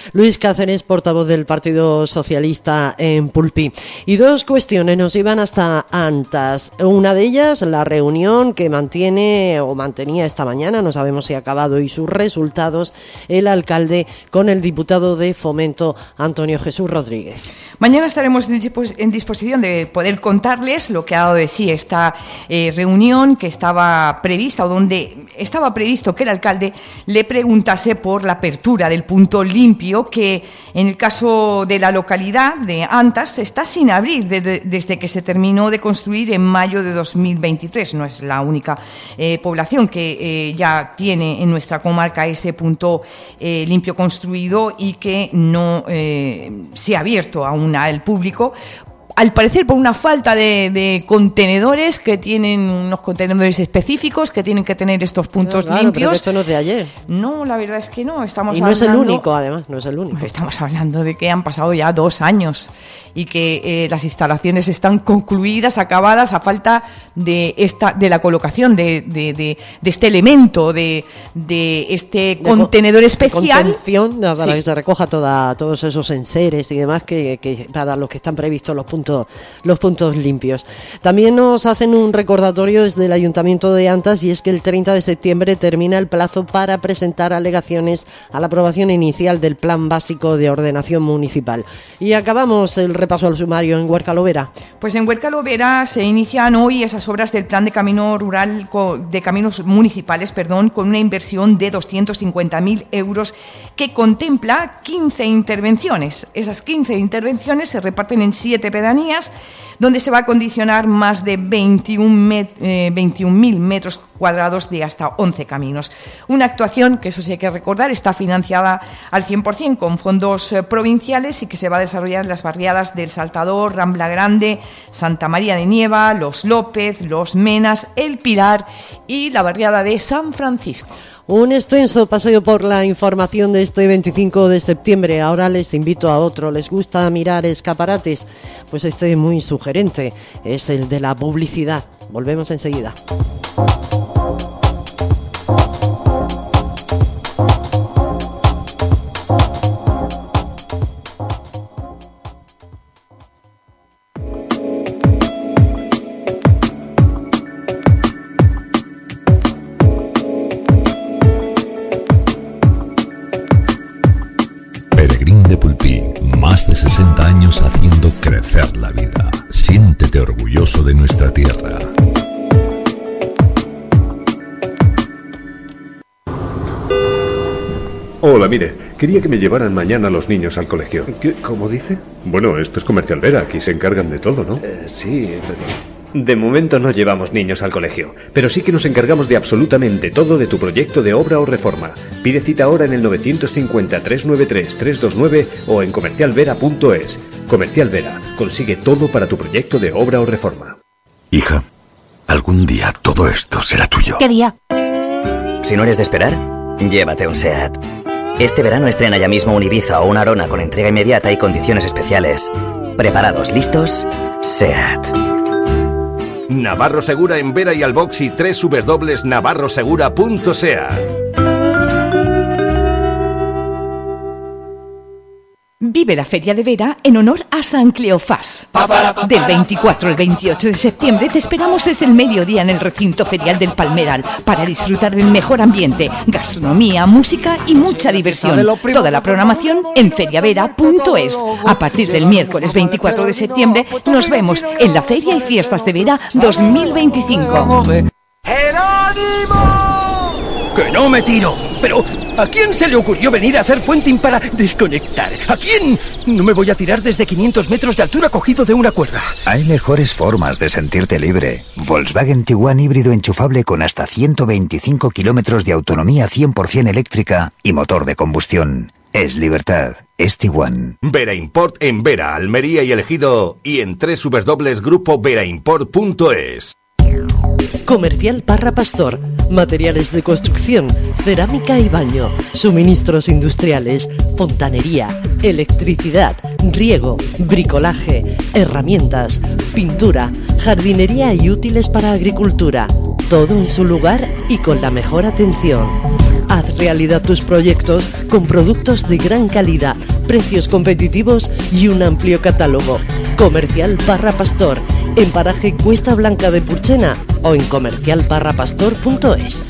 Luis Cáceres, portavoz del Partido Socialista en Pulpí. Y dos cuestiones nos iban hasta Antas. Una de ellas, la reunión que mantenía esta mañana, no sabemos si ha acabado, y sus resultados, el alcalde con el diputado de Fomento, Antonio Jesús Rodríguez. Mañana estaremos en disposición de poder contarles lo que ha dado de sí esta reunión que estaba prevista, o donde estaba previsto que el alcalde le preguntase por la apertura del punto limpio, que en el caso de la localidad de Antas está sin abrir desde que se terminó de construir en mayo de 2023. No es la única población que ya tiene en nuestra comarca ese punto limpio construido y que no se ha abierto aún al público, al parecer por una falta de contenedores, que tienen unos contenedores específicos que tienen que tener estos puntos limpios. Pero esto no es de ayer. No, la verdad es que no. Y no es el único, además, no es el único. Estamos hablando de que han pasado ya 2 años y que las instalaciones están concluidas, acabadas, a falta de la colocación de este elemento, de este contenedor especial. Contención, para que se recoja todos esos enseres y demás, que para los que están previstos los puntos limpios. También nos hacen un recordatorio desde el Ayuntamiento de Antas, y es que el 30 de septiembre termina el plazo para presentar alegaciones a la aprobación inicial del Plan Básico de Ordenación Municipal. Y acabamos el repaso al sumario en Huerca Lovera. Pues en Huerca Lovera se inician hoy esas obras del Plan de Camino Rural, de Caminos Municipales, con una inversión de 250.000 euros que contempla 15 intervenciones. Esas 15 intervenciones se reparten en 7 pedanías, donde se va a condicionar más de 21.000 metros cuadrados de hasta 11 caminos. Una actuación que, eso sí hay que recordar, está financiada al 100% con fondos provinciales y que se va a desarrollar en las barriadas del Saltador, Rambla Grande, Santa María de Nieva, Los López, Los Menas, El Pilar y la barriada de San Francisco. Un extenso paseo por la información de este 25 de septiembre. Ahora les invito a otro. ¿Les gusta mirar escaparates? Pues este es muy sugerente. Es el de la publicidad. Volvemos enseguida. De Pulpí, más de 60 años haciendo crecer la vida. Siéntete orgulloso de nuestra tierra. Hola, mire, quería que me llevaran mañana los niños al colegio. ¿Cómo dice? Bueno, esto es Comercial Vera, aquí se encargan de todo, ¿no? Sí, pero... De momento no llevamos niños al colegio, pero sí que nos encargamos de absolutamente todo de tu proyecto de obra o reforma. Pide cita ahora en el 950-393-329 o en comercialvera.es. Comercial Vera, consigue todo para tu proyecto de obra o reforma. Hija, algún día todo esto será tuyo. ¿Qué día? Si no eres de esperar, llévate un SEAT. Este verano estrena ya mismo un Ibiza o una Arona con entrega inmediata y condiciones especiales. ¿Preparados? ¿Listos? SEAT. Navarro Segura en Vera y Albox y www.navarrosegura.sea. Vive la Feria de Vera en honor a San Cleofás. Del 24 al 28 de septiembre te esperamos desde el mediodía en el recinto ferial del Palmeral para disfrutar del mejor ambiente, gastronomía, música y mucha diversión. Toda la programación en feriavera.es. A partir del miércoles 24 de septiembre nos vemos en la Feria y Fiestas de Vera 2025. ¡Jerónimo! ¡Que no me tiro! Pero, ¿a quién se le ocurrió venir a hacer puenting para desconectar? ¿A quién? No me voy a tirar desde 500 metros de altura cogido de una cuerda. Hay mejores formas de sentirte libre. Volkswagen Tiguan híbrido enchufable con hasta 125 kilómetros de autonomía 100% eléctrica y motor de combustión. Es libertad. Es Tiguan. Vera Import en Vera, Almería y El Ejido y en www.grupoveraImport.es. Comercial Parra Pastor. Materiales de construcción, cerámica y baño, suministros industriales, fontanería, electricidad, riego, bricolaje, herramientas, pintura, jardinería y útiles para agricultura. Todo en su lugar y con la mejor atención. Haz realidad tus proyectos con productos de gran calidad, precios competitivos y un amplio catálogo. Comercial Parra Pastor, en paraje Cuesta Blanca de Purchena o en comercialparrapastor.es.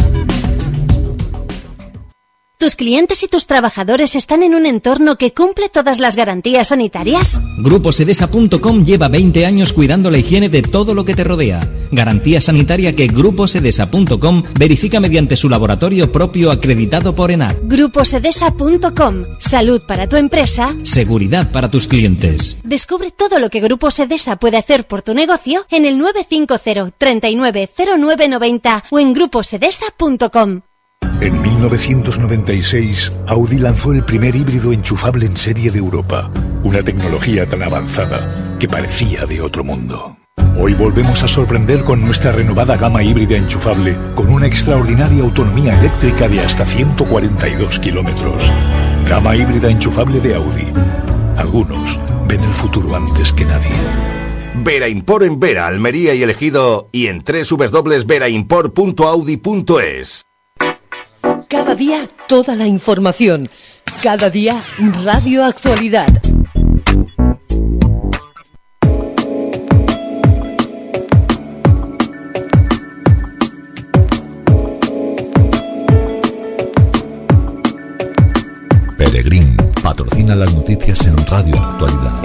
¿Tus clientes y tus trabajadores están en un entorno que cumple todas las garantías sanitarias? GrupoSedesa.com lleva 20 años cuidando la higiene de todo lo que te rodea. Garantía sanitaria que GrupoSedesa.com verifica mediante su laboratorio propio acreditado por ENAC. GrupoSedesa.com. Salud para tu empresa. Seguridad para tus clientes. Descubre todo lo que Grupo Sedesa puede hacer por tu negocio en el 950 39 09 90 o en GrupoSedesa.com. En 1996, Audi lanzó el primer híbrido enchufable en serie de Europa. Una tecnología tan avanzada que parecía de otro mundo. Hoy volvemos a sorprender con nuestra renovada gama híbrida enchufable, con una extraordinaria autonomía eléctrica de hasta 142 kilómetros. Gama híbrida enchufable de Audi. Algunos ven el futuro antes que nadie. Vera Import en Vera, Almería y El Ejido, y en www.veraimport.audi.es. Cada día toda la información. Cada día Radio Actualidad. Peregrín patrocina las noticias en Radio Actualidad.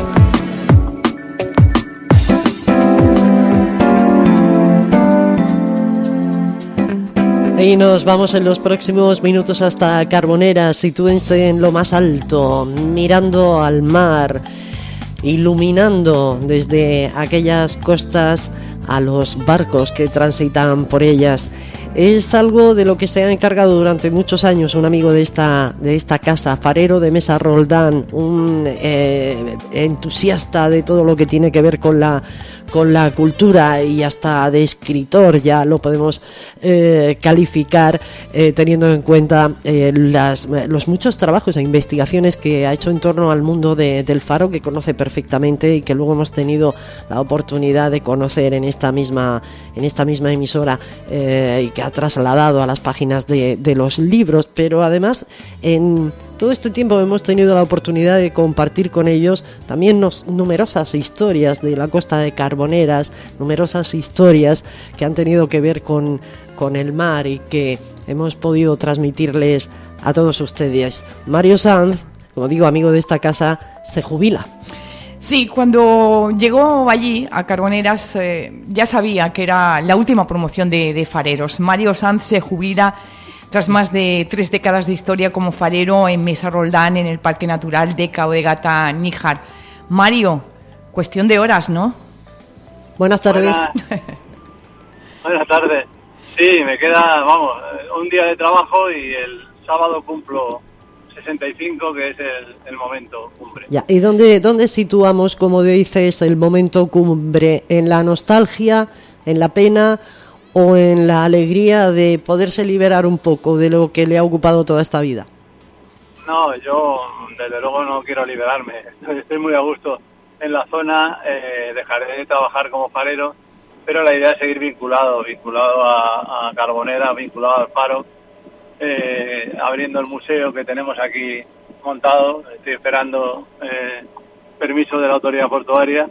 Y nos vamos en los próximos minutos hasta Carboneras, sitúense en lo más alto, mirando al mar, iluminando desde aquellas costas a los barcos que transitan por ellas. Es algo de lo que se ha encargado durante muchos años un amigo de esta casa, farero de Mesa Roldán, un entusiasta de todo lo que tiene que ver con la cultura y hasta de escritor, ya lo podemos calificar, teniendo en cuenta los muchos trabajos e investigaciones que ha hecho en torno al mundo del faro, que conoce perfectamente y que luego hemos tenido la oportunidad de conocer en esta misma emisora, y que ha trasladado a las páginas de los libros, pero además en todo este tiempo hemos tenido la oportunidad de compartir con ellos también numerosas historias de la costa de Carboneras, numerosas historias que han tenido que ver con el mar y que hemos podido transmitirles a todos ustedes. Mario Sanz, como digo, amigo de esta casa, se jubila. Sí, cuando llegó allí a Carboneras ya sabía que era la última promoción de fareros. Mario Sanz se jubila tras más de 3 décadas de historia como farero en Mesa Roldán, en el Parque Natural de Cabo de Gata-Níjar. Mario, cuestión de horas, ¿no? Buenas tardes. Buenas tardes. Sí, me queda, un día de trabajo y el sábado cumplo 65, que es el momento cumbre. Ya, ¿y dónde situamos, como dices, el momento cumbre? ¿En la nostalgia, en la pena o en la alegría de poderse liberar un poco de lo que le ha ocupado toda esta vida? No, yo desde luego no quiero liberarme. Estoy muy a gusto en la zona, dejaré de trabajar como farero, pero la idea es seguir vinculado a Carbonera, vinculado al faro, abriendo el museo que tenemos aquí montado. Estoy esperando permiso de la autoridad portuaria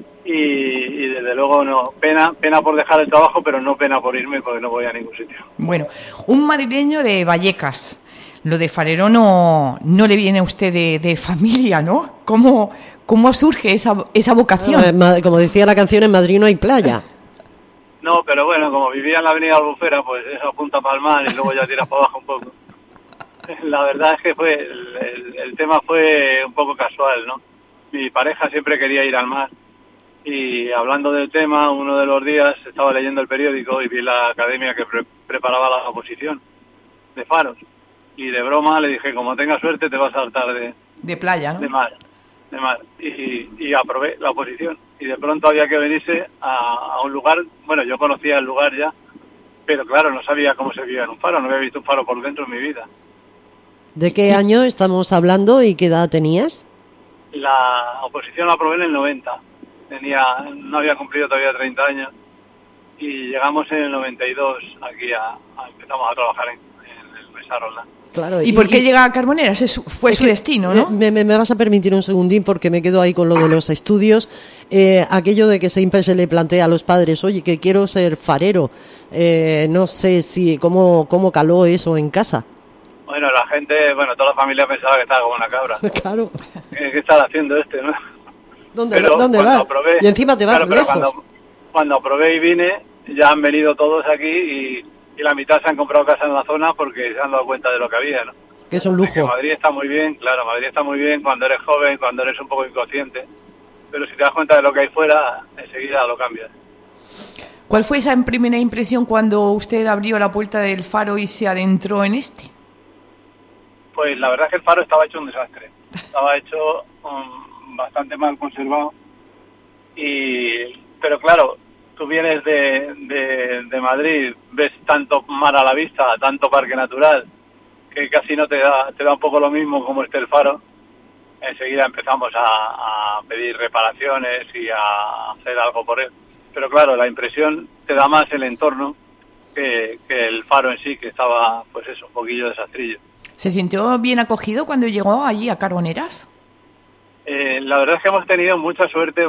y desde luego no, pena por dejar el trabajo, pero no pena por irme, porque no voy a ningún sitio. Bueno, un madrileño de Vallecas, lo de farero no le viene a usted de familia, ¿no? ¿Cómo surge esa vocación? Como decía la canción, en Madrid no hay playa. No, pero bueno, como vivía en la avenida Albufera, pues eso apunta para el mar y luego ya tiras para abajo un poco. La verdad es que el tema fue un poco casual, ¿no? Mi pareja siempre quería ir al mar y hablando del tema, uno de los días estaba leyendo el periódico y vi la academia que preparaba la oposición de faros y de broma le dije, como tengas suerte te vas a hartar de playa, ¿no? De mar. Y aprobé la oposición y de pronto había que venirse a un lugar, bueno, yo conocía el lugar ya, pero claro, no sabía cómo se vivía en un faro, no había visto un faro por dentro en mi vida. ¿De qué año estamos hablando y qué edad tenías? La oposición la aprobé en el 90, no había cumplido todavía 30 años y llegamos en el 92 aquí empezamos a trabajar en el Mesa Roldán. Claro, ¿Y por qué llega a Carboneras? Fue su destino, ¿no? Me vas a permitir un segundín porque me quedo ahí con lo de los estudios. Aquello de que siempre se le plantea a los padres, oye, que quiero ser farero. No sé cómo caló eso en casa. Bueno, la gente, toda la familia pensaba que estaba como una cabra. Claro. ¿Qué está haciendo ¿no? ¿Dónde vas? Y encima te vas lejos. Cuando aprobé y vine, ya han venido todos aquí y la mitad se han comprado casa en la zona porque se han dado cuenta de lo que había, ¿no? Que es un lujo. Que Madrid está muy bien, claro, Madrid está muy bien cuando eres joven, cuando eres un poco inconsciente, pero si te das cuenta de lo que hay fuera, enseguida lo cambias. ¿Cuál fue esa primera impresión cuando usted abrió la puerta del faro y se adentró en este? Pues la verdad es que el faro estaba hecho un desastre, estaba hecho bastante mal conservado, pero claro, tú vienes de Madrid, ves tanto mar a la vista, tanto parque natural, que casi no te da un poco lo mismo como esté el faro. Enseguida empezamos a pedir reparaciones y a hacer algo por él. Pero claro, la impresión te da más el entorno que el faro en sí, que estaba, pues eso, un poquillo desastrillo. ¿Se sintió bien acogido cuando llegó allí a Carboneras? La verdad es que hemos tenido mucha suerte,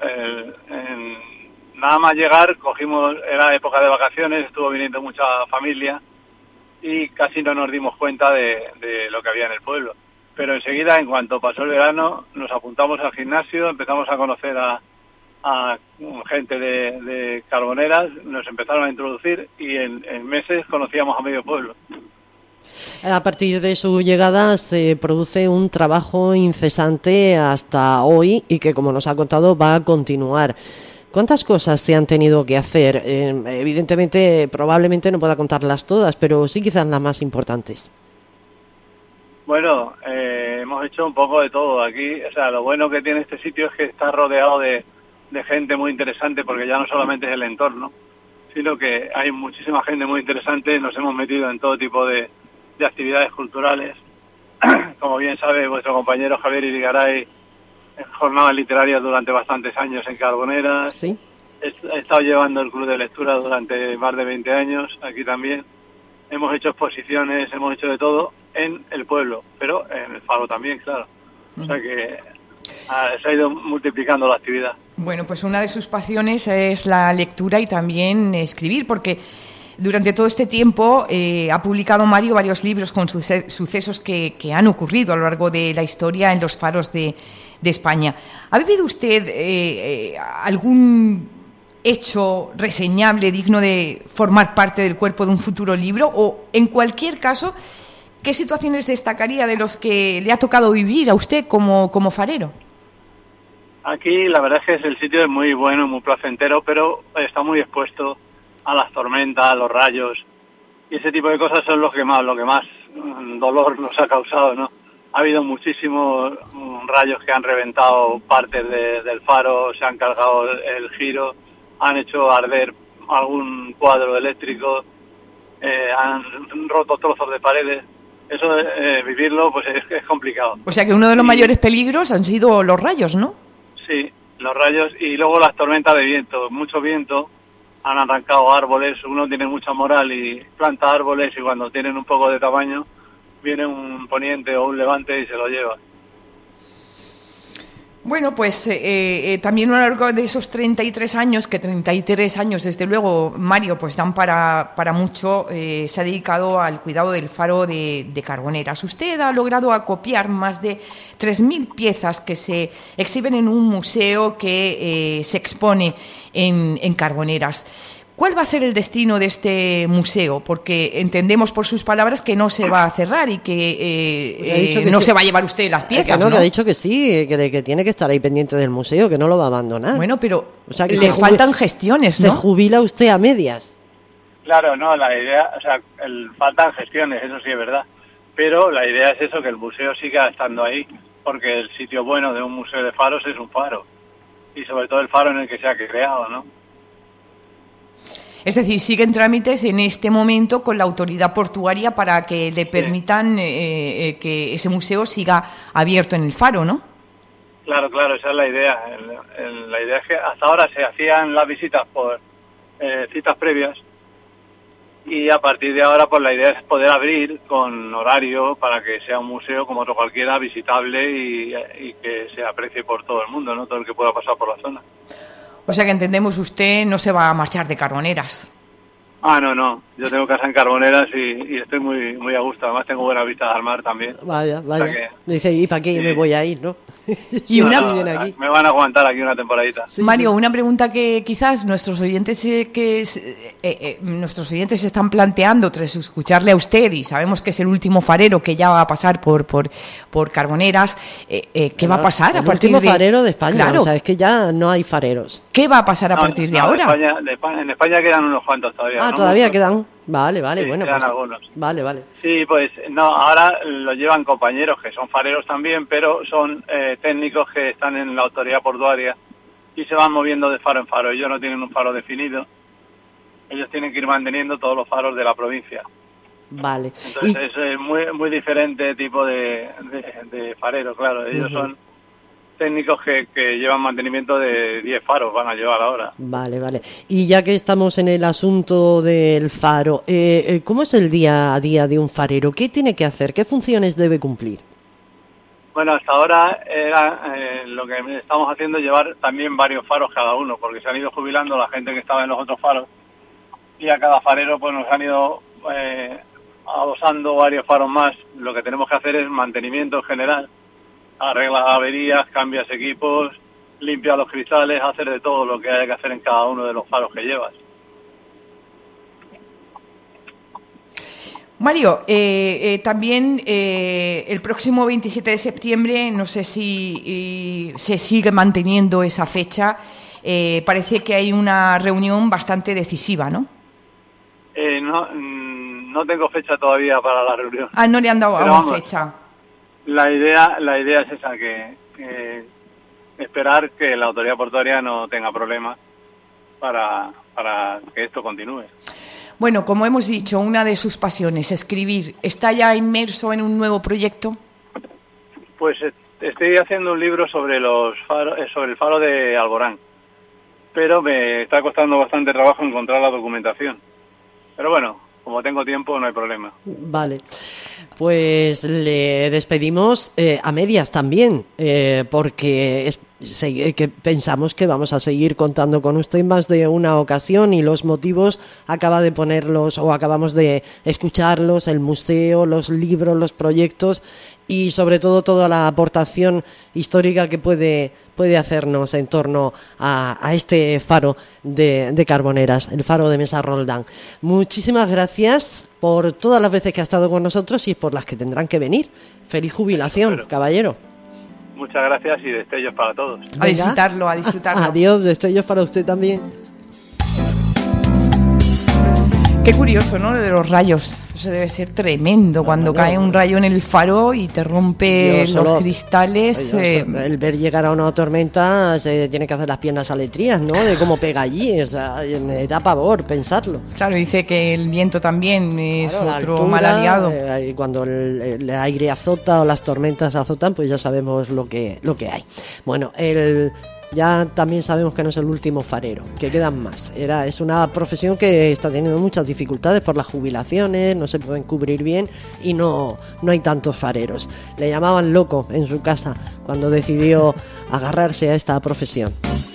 nada más llegar, era época de vacaciones, estuvo viniendo mucha familia y casi no nos dimos cuenta de lo que había en el pueblo. Pero enseguida, en cuanto pasó el verano, nos apuntamos al gimnasio, empezamos a conocer a gente de Carboneras, nos empezaron a introducir y en meses conocíamos a medio pueblo. A partir de su llegada se produce un trabajo incesante hasta hoy y que, como nos ha contado, va a continuar. ¿Cuántas cosas se han tenido que hacer? Evidentemente, probablemente no pueda contarlas todas, pero sí quizás las más importantes. Bueno, hemos hecho un poco de todo aquí. O sea, lo bueno que tiene este sitio es que está rodeado de gente muy interesante, porque ya no solamente es el entorno, sino que hay muchísima gente muy interesante. Nos hemos metido en todo tipo de actividades culturales. Como bien sabe vuestro compañero Javier Irigaray, jornadas literarias durante bastantes años en Carboneras. Sí. He estado llevando el club de lectura durante más de 20 años, aquí también. Hemos hecho exposiciones, hemos hecho de todo en el pueblo, pero en el faro también, claro. O sea que se ha ido multiplicando la actividad. Bueno, pues una de sus pasiones es la lectura y también escribir, porque durante todo este tiempo ha publicado Mario varios libros con sucesos que han ocurrido a lo largo de la historia en los faros de España. ¿Ha vivido usted algún hecho reseñable digno de formar parte del cuerpo de un futuro libro? O, en cualquier caso, ¿qué situaciones destacaría de los que le ha tocado vivir a usted como farero? Aquí la verdad es que el sitio es muy bueno, muy placentero, pero está muy expuesto a las tormentas, a los rayos, y ese tipo de cosas son lo que más dolor nos ha causado, ¿no? Ha habido muchísimos rayos que han reventado partes del faro, se han cargado el giro, han hecho arder algún cuadro eléctrico, han roto trozos de paredes. Eso vivirlo pues es complicado. O sea que uno de los mayores peligros han sido los rayos, ¿no? Sí, los rayos y luego las tormentas de viento, mucho viento. Han arrancado árboles, uno tiene mucha moral y planta árboles, y cuando tienen un poco de tamaño viene un poniente o un levante y se lo lleva. Bueno, pues también a lo largo de esos 33 años, que 33 años desde luego, Mario, pues dan para mucho, se ha dedicado al cuidado del faro de Carboneras. Usted ha logrado acopiar más de 3.000 piezas que se exhiben en un museo que se expone en Carboneras. ¿Cuál va a ser el destino de este museo? Porque entendemos por sus palabras que no se va a cerrar y que no se va a llevar usted las piezas, ¿no? Que ha dicho que sí, que tiene que estar ahí pendiente del museo, que no lo va a abandonar. Bueno, pero o sea, que le faltan gestiones, ¿no? Se jubila usted a medias. Claro, no, la idea, o sea, faltan gestiones, eso sí es verdad. Pero la idea es eso, que el museo siga estando ahí, porque el sitio bueno de un museo de faros es un faro. Y sobre todo el faro en el que se ha creado, ¿no? Es decir, siguen trámites en este momento con la autoridad portuaria para que le permitan que ese museo siga abierto en el faro, ¿no? Claro, esa es la idea. La idea es que hasta ahora se hacían las visitas por citas previas y a partir de ahora pues la idea es poder abrir con horario para que sea un museo como otro cualquiera, visitable y que se aprecie por todo el mundo, ¿no? Todo el que pueda pasar por la zona. O sea que entendemos, usted no se va a marchar de Carboneras. Ah, no, yo tengo casa en Carboneras y estoy muy a gusto, además tengo buena vista al mar también. Vaya. O sea que, dice, ¿y para qué sí. me voy a ir, no? Y me van a aguantar aquí una temporadita. Mario, una pregunta que quizás nuestros oyentes nuestros oyentes se están planteando tras escucharle a usted, y sabemos que es el último farero que ya va a pasar por Carboneras. ¿Qué va a pasar a partir de...? El último farero de España, claro. O sea, es que ya no hay fareros. ¿Qué va a pasar a partir de ahora? En España quedan unos cuantos todavía. Ah, ¿no? todavía Muchos. quedan. Vale, Sí, bueno. quedan Pues, algunos. Vale. Sí, pues no, ahora lo llevan compañeros que son fareros también, pero son técnicos que están en la autoridad portuaria y se van moviendo de faro en faro. Ellos no tienen un faro definido, ellos tienen que ir manteniendo todos los faros de la provincia. Vale. Entonces es muy diferente tipo de farero, claro. Ellos son técnicos que llevan mantenimiento de 10 faros, van a llevar ahora. Vale. Y ya que estamos en el asunto del faro, ¿cómo es el día a día de un farero? ¿Qué tiene que hacer? ¿Qué funciones debe cumplir? Bueno, hasta ahora lo que estamos haciendo es llevar también varios faros cada uno, porque se han ido jubilando la gente que estaba en los otros faros y a cada farero pues nos han ido adosando varios faros más. Lo que tenemos que hacer es mantenimiento en general. Arreglas averías, cambias equipos, limpias los cristales, hacer de todo lo que haya que hacer en cada uno de los faros que llevas. Mario, también el próximo 27 de septiembre, no sé si se sigue manteniendo esa fecha, parece que hay una reunión bastante decisiva, ¿no? No tengo fecha todavía para la reunión. Ah, no le han dado aún fecha. La idea es esa, que esperar que la autoridad portuaria no tenga problemas para que esto continúe. Bueno, como hemos dicho, una de sus pasiones, escribir, ¿está ya inmerso en un nuevo proyecto? Pues estoy haciendo un libro sobre sobre el faro de Alborán, pero me está costando bastante trabajo encontrar la documentación. Pero bueno, como tengo tiempo no hay problema. Vale, pues le despedimos a medias también, porque que pensamos que vamos a seguir contando con usted más de una ocasión, y los motivos acaba de ponerlos, o acabamos de escucharlos: el museo, los libros, los proyectos y sobre todo toda la aportación histórica que puede hacernos en torno a este faro de Carboneras, el faro de Mesa Roldán. Muchísimas gracias por todas las veces que ha estado con nosotros y por las que tendrán que venir. Feliz jubilación, caballero. Muchas gracias y destellos para todos. A disfrutarlo. Adiós, destellos para usted también. Qué curioso, ¿no? De los rayos. Eso debe ser tremendo cuando cae un rayo en el faro y te rompe los cristales. El ver llegar a una tormenta se tiene que hacer las piernas aletrías, ¿no? De cómo pega allí. O sea, me da pavor pensarlo. Claro, dice que el viento también es otro altura, mal aliado. Y cuando el aire azota o las tormentas azotan, pues ya sabemos lo que hay. Bueno, ya también sabemos que no es el último farero, que quedan más. Es una profesión que está teniendo muchas dificultades por las jubilaciones, no se pueden cubrir bien y no hay tantos fareros. Le llamaban loco en su casa cuando decidió agarrarse a esta profesión.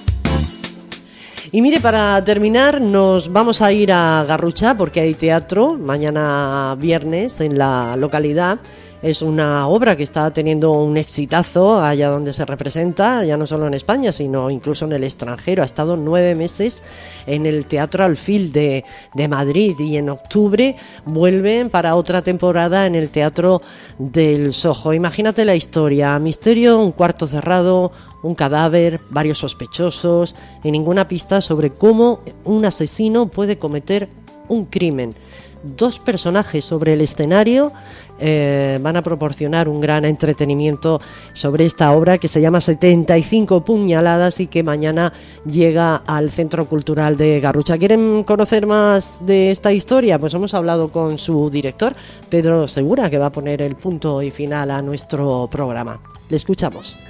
Y mire, para terminar nos vamos a ir a Garrucha porque hay teatro mañana viernes en la localidad. Es una obra que está teniendo un exitazo allá donde se representa, ya no solo en España, sino incluso en el extranjero. Ha estado 9 meses en el Teatro Alfil de Madrid y en octubre vuelven para otra temporada en el Teatro del Soho. Imagínate la historia: misterio, un cuarto cerrado, un cadáver, varios sospechosos y ninguna pista sobre cómo un asesino puede cometer un crimen. 2 personajes sobre el escenario van a proporcionar un gran entretenimiento sobre esta obra que se llama 75 puñaladas y que mañana llega al Centro Cultural de Garrucha. ¿Quieren conocer más de esta historia? Pues hemos hablado con su director, Pedro Segura, que va a poner el punto y final a nuestro programa. Le escuchamos.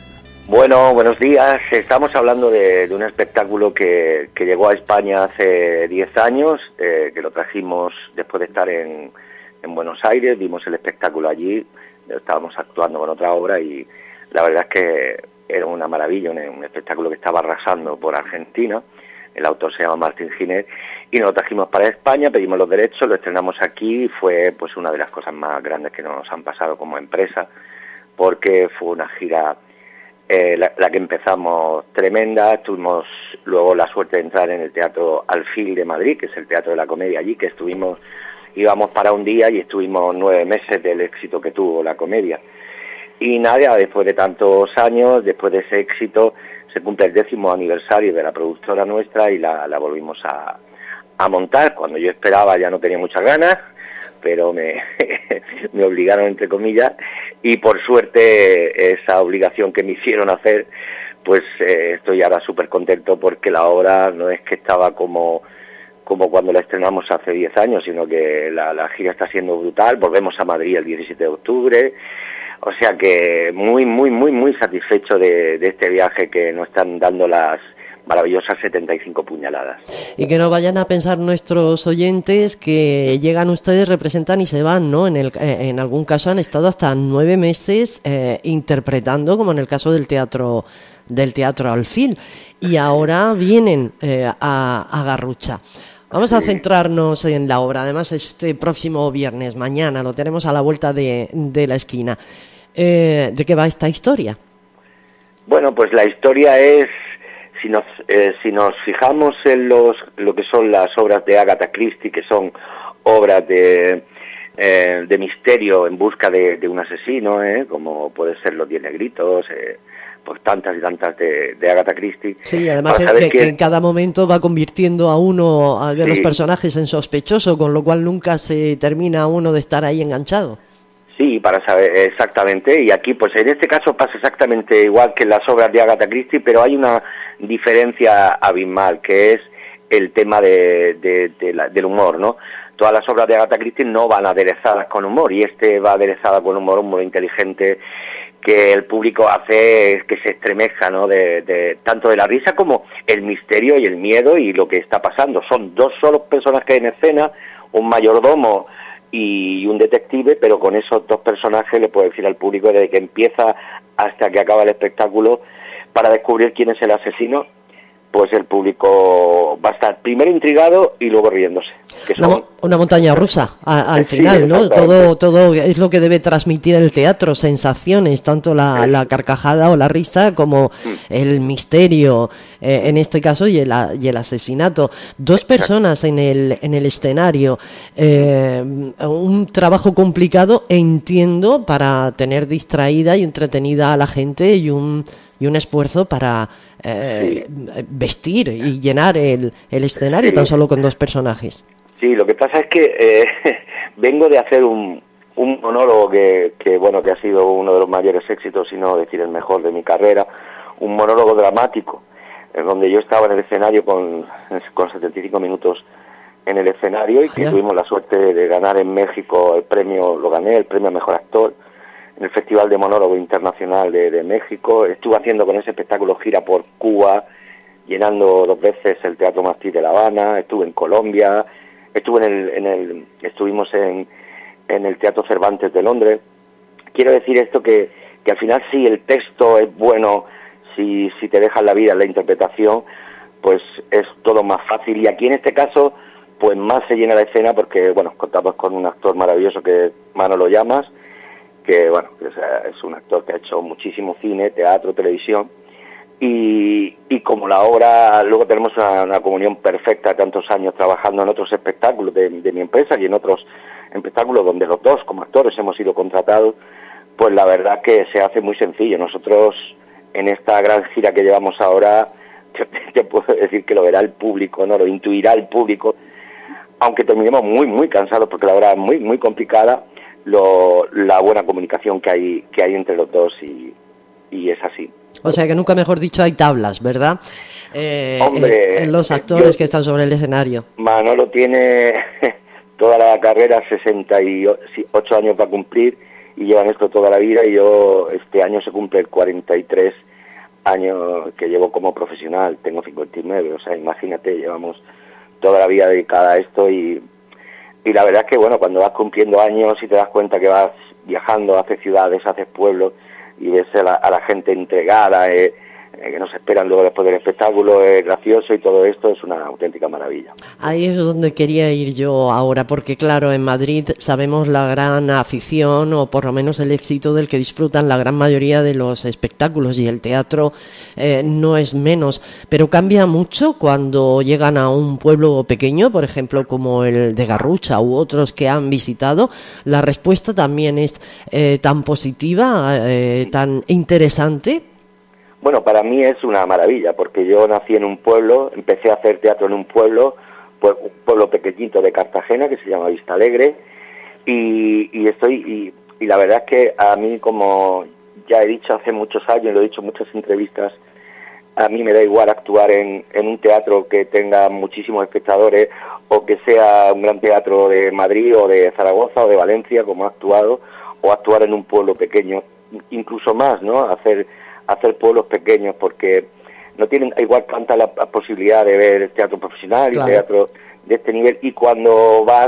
Bueno, buenos días. Estamos hablando de un espectáculo que llegó a España hace 10 años, que lo trajimos después de estar en Buenos Aires, vimos el espectáculo allí, estábamos actuando con otra obra y la verdad es que era una maravilla, un espectáculo que estaba arrasando por Argentina. El autor se llama Martín Giner y nos lo trajimos para España, pedimos los derechos, lo estrenamos aquí y fue pues una de las cosas más grandes que nos han pasado como empresa, porque fue una gira la que empezamos tremenda. Tuvimos luego la suerte de entrar en el Teatro Alfil de Madrid, que es el Teatro de la Comedia allí, que íbamos para un día y estuvimos 9 meses del éxito que tuvo la comedia. Y nada, después de tantos años, después de ese éxito, se cumple el 10º aniversario de la productora nuestra y la volvimos a montar. Cuando yo esperaba ya no tenía muchas ganas, pero me obligaron, entre comillas, y por suerte esa obligación que me hicieron hacer, pues estoy ahora súper contento porque la obra no es que estaba como cuando la estrenamos hace 10 años, sino que la gira está siendo brutal. Volvemos a Madrid el 17 de octubre, o sea que muy, muy, muy, muy satisfecho de este viaje que nos están dando las maravillosas 75 puñaladas. Y que no vayan a pensar nuestros oyentes que llegan ustedes, representan y se van, ¿no? En algún caso han estado hasta 9 meses interpretando, como en el caso del Teatro Alfil, y ahora vienen a Garrucha. Vamos a centrarnos en la obra. Además, este próximo viernes, mañana, lo tenemos a la vuelta de la esquina. ¿De qué va esta historia? Bueno, pues la historia es, si nos fijamos en lo que son las obras de Agatha Christie, que son obras de misterio en busca de un asesino, como puede ser Los 10 negritos, pues tantas y tantas de Agatha Christie. Sí, además que en cada momento va convirtiendo a uno de los personajes en sospechoso, con lo cual nunca se termina uno de estar ahí enganchado. Sí, para saber exactamente, y aquí pues en este caso pasa exactamente igual que en las obras de Agatha Christie, pero hay una diferencia abismal, que es el tema del humor, ¿no? Todas las obras de Agatha Christie no van aderezadas con humor, y va aderezada con un humor inteligente, que el público hace que se estremezca, ¿no? Tanto de la risa como el misterio y el miedo y lo que está pasando. Son 2 solos personajes en escena, un mayordomo y un detective, pero con esos 2 personajes le puedo decir al público desde que empieza hasta que acaba el espectáculo, para descubrir quién es el asesino, pues el público va a estar primero intrigado y luego riéndose. Una montaña rusa al final, ¿no? Todo es lo que debe transmitir el teatro, sensaciones, tanto la carcajada o la risa como el misterio, en este caso, y el asesinato. 2 personas en el escenario, un trabajo complicado, entiendo, para tener distraída y entretenida a la gente, y un esfuerzo para vestir y llenar el escenario tan solo con 2 personajes. Sí, lo que pasa es que vengo de hacer un monólogo que ha sido uno de los mayores éxitos, si no decir el mejor de mi carrera, un monólogo dramático, en donde yo estaba en el escenario con 75 minutos en el escenario, y que tuvimos la suerte de ganar en México el premio a Mejor Actor en el Festival de Monólogo Internacional de México. Estuve haciendo con ese espectáculo gira por Cuba, llenando 2 veces el Teatro Mastí de La Habana. Estuve en Colombia, estuvimos en el Teatro Cervantes de Londres. Quiero decir esto, que al final, si el texto es bueno, si te dejas la vida en la interpretación, pues es todo más fácil. Y aquí en este caso, pues más se llena la escena, porque contamos con un actor maravilloso que es Manolo Llamas, que es un actor que ha hecho muchísimo cine, teatro, televisión, y como la obra, luego tenemos una comunión perfecta de tantos años trabajando en otros espectáculos de mi empresa y en otros espectáculos donde los 2 como actores hemos sido contratados, pues la verdad que se hace muy sencillo. Nosotros en esta gran gira que llevamos ahora, te puedo decir que lo verá el público, ¿no? Lo intuirá el público, aunque terminemos muy, muy cansados porque la obra es muy, muy complicada. La buena comunicación que hay entre los 2 y es así. O sea que nunca mejor dicho hay tablas, ¿verdad? Hombre, en los actores que están sobre el escenario. Manolo tiene toda la carrera, 68 años para cumplir, y llevan esto toda la vida, y yo este año se cumple el 43 años que llevo como profesional, tengo 59, o sea, imagínate, llevamos toda la vida dedicada a esto y la verdad es que, bueno, cuando vas cumpliendo años y te das cuenta que vas viajando, haces ciudades, haces pueblos y ves a la gente entregada, que nos esperan luego después del espectáculo, es gracioso y todo esto es una auténtica maravilla. Ahí es donde quería ir yo ahora, porque claro, en Madrid sabemos la gran afición o por lo menos el éxito del que disfrutan la gran mayoría de los espectáculos y el teatro no es menos, pero cambia mucho cuando llegan a un pueblo pequeño, por ejemplo como el de Garrucha u otros que han visitado. La respuesta también es tan positiva, tan interesante. Bueno, para mí es una maravilla, porque yo nací en un pueblo, empecé a hacer teatro en un pueblo, pues un pueblo pequeñito de Cartagena que se llama Vistalegre, y la verdad es que a mí, como ya he dicho hace muchos años, lo he dicho en muchas entrevistas, a mí me da igual actuar en un teatro que tenga muchísimos espectadores o que sea un gran teatro de Madrid o de Zaragoza o de Valencia, como he actuado, o actuar en un pueblo pequeño, incluso más, ¿no? Hacer pueblos pequeños, porque no tienen igual tanta la posibilidad de ver teatro profesional y teatro de este nivel, y cuando vas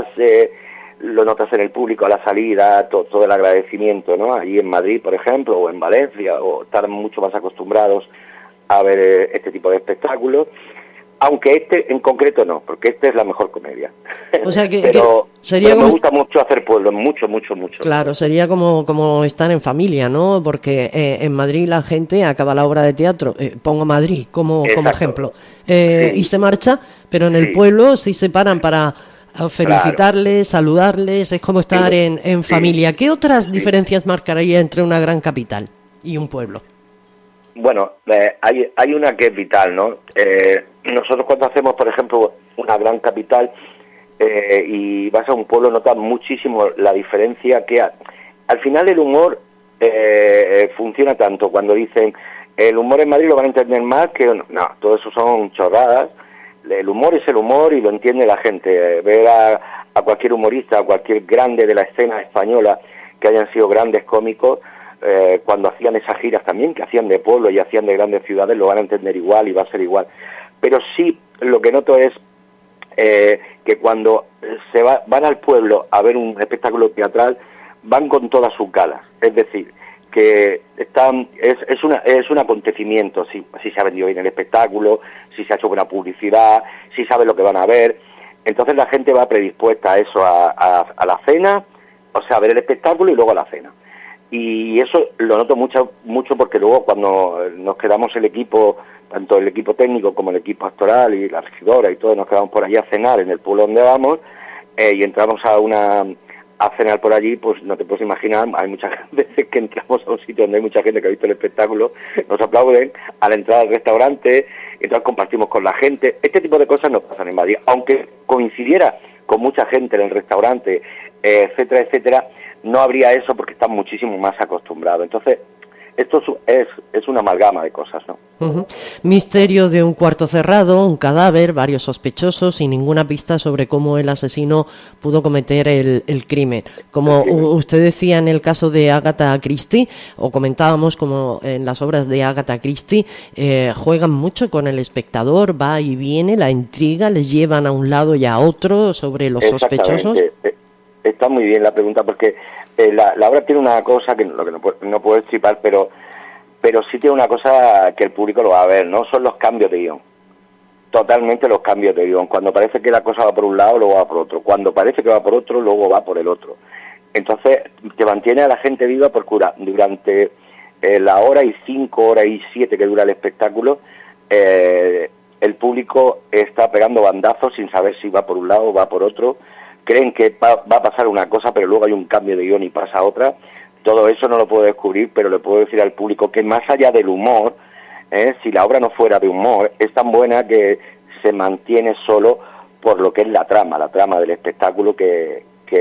lo notas en el público a la salida, todo el agradecimiento, ¿no? Allí en Madrid, por ejemplo, o en Valencia, o están mucho más acostumbrados a ver este tipo de espectáculos, aunque este en concreto no, porque este es la mejor comedia. O sea que, pero sería me gusta mucho hacer pueblos, mucho. Claro, sería como estar en familia, ¿no? Porque en Madrid la gente acaba la obra de teatro, pongo Madrid como ejemplo, y se marcha, pero en el pueblo sí se paran para felicitarles, saludarles, es como estar en familia. ¿Qué otras diferencias marcaría entre una gran capital y un pueblo? Bueno, hay una que es vital, ¿no? Nosotros cuando hacemos, por ejemplo, una gran capital y vas a un pueblo, notas muchísimo la diferencia que al final el humor funciona tanto. Cuando dicen el humor en Madrid lo van a entender más, que no, todo eso son chorradas. El humor es el humor y lo entiende la gente. Ver a cualquier humorista, a cualquier grande de la escena española que hayan sido grandes cómicos, cuando hacían esas giras también, que hacían de pueblo y hacían de grandes ciudades, lo van a entender igual y va a ser igual. Pero sí, lo que noto es que cuando van al pueblo a ver un espectáculo teatral, van con todas sus galas. Es decir, que es un acontecimiento, si se ha vendido bien el espectáculo, si se ha hecho buena publicidad, si sabe lo que van a ver. Entonces la gente va predispuesta a eso, a la cena, o sea, a ver el espectáculo y luego a la cena. Y eso lo noto mucho porque luego cuando nos quedamos el equipo, tanto el equipo técnico como el equipo actoral y la regidora y todo, nos quedamos por allí a cenar en el pueblo donde vamos, y entramos a cenar por allí, pues no te puedes imaginar, hay muchas veces que entramos a un sitio donde hay mucha gente que ha visto el espectáculo, nos aplauden a la entrada del restaurante, entonces compartimos con la gente. Este tipo de cosas no pasan en Madrid, aunque coincidiera con mucha gente en el restaurante, etcétera, etcétera, no habría eso porque están muchísimo más acostumbrados. Entonces, esto es una amalgama de cosas, ¿no? Misterio de un cuarto cerrado, un cadáver, varios sospechosos y ninguna pista sobre cómo el asesino pudo cometer el crimen. Como usted decía en el caso de Agatha Christie, o comentábamos como en las obras de Agatha Christie, juegan mucho con el espectador, va y viene, la intriga, les llevan a un lado y a otro sobre los sospechosos. Está muy bien la pregunta, porque la obra tiene una cosa que no puedo extripar, pero sí tiene una cosa que el público lo va a ver, ¿no? Son los cambios de guión. Totalmente los cambios de guión. Cuando parece que la cosa va por un lado, luego va por otro. Cuando parece que va por otro, luego va por el otro. Entonces, te mantiene a la gente viva durante la hora y 5, horas y 7 que dura el espectáculo. El público está pegando bandazos sin saber si va por un lado o va por otro. Creen que va a pasar una cosa, pero luego hay un cambio de guión y pasa otra. Todo eso no lo puedo descubrir, pero le puedo decir al público que más allá del humor, si la obra no fuera de humor, es tan buena que se mantiene solo por lo que es la trama del espectáculo, que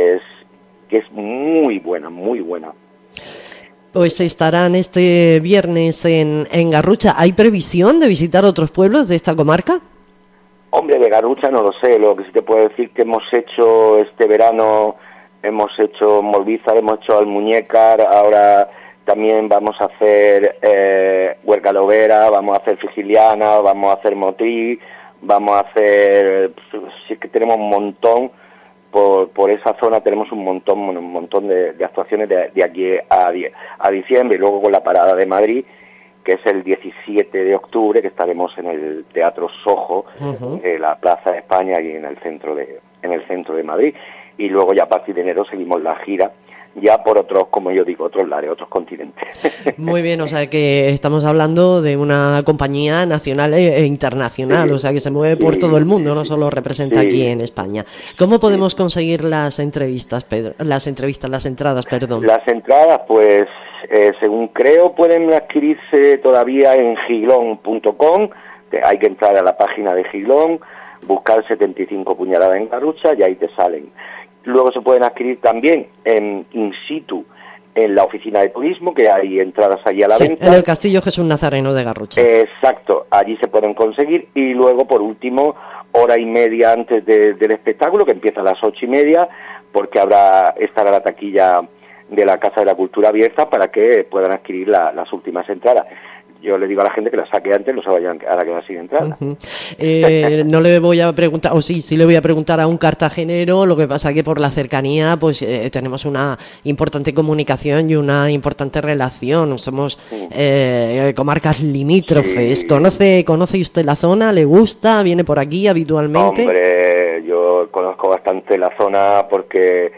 es muy buena, muy buena. Pues estarán este viernes en Garrucha. ¿Hay previsión de visitar otros pueblos de esta comarca? Hombre, de Garrucha no lo sé. Lo que sí te puedo decir que hemos hecho este verano, hemos hecho Molvízar, hemos hecho Almuñécar, ahora también vamos a hacer Huerca Lobera, vamos a hacer Frigiliana, vamos a hacer Motriz, vamos a hacer, sí que tenemos un montón, por esa zona tenemos un montón de actuaciones de aquí a diciembre, y luego con la parada de Madrid, que es el 17 de octubre, que estaremos en el Teatro Soho, de la Plaza de España y en el centro de Madrid, y luego ya a partir de enero seguimos la gira, ya por otros, como yo digo, otros lares, otros continentes. Muy bien, o sea que estamos hablando de una compañía nacional e internacional, o sea que se mueve por todo el mundo, no solo representa aquí en España. ¿Cómo podemos conseguir las entrevistas, Pedro? Las entradas, perdón. Las entradas, pues, según creo, pueden adquirirse todavía en giglón.com, hay que entrar a la página de Giglón, buscar 75 puñaladas en Garrucha y ahí te salen. Luego se pueden adquirir también in situ en la oficina de turismo, que hay entradas allí a la venta. En el Castillo Jesús Nazareno de Garrucha. Exacto, allí se pueden conseguir. Y luego, por último, hora y media antes del espectáculo, que empieza a las 8:30, porque estará la taquilla de la Casa de la Cultura abierta para que puedan adquirir las últimas entradas. Yo le digo a la gente que la saque antes, no se vayan a quedar sin entrada. No le voy a preguntar, o sí le voy a preguntar a un cartagenero, lo que pasa que por la cercanía pues tenemos una importante comunicación y una importante relación, somos comarcas limítrofes. ¿Conoce usted la zona? ¿Le gusta? ¿Viene por aquí habitualmente? Hombre, yo conozco bastante la zona porque...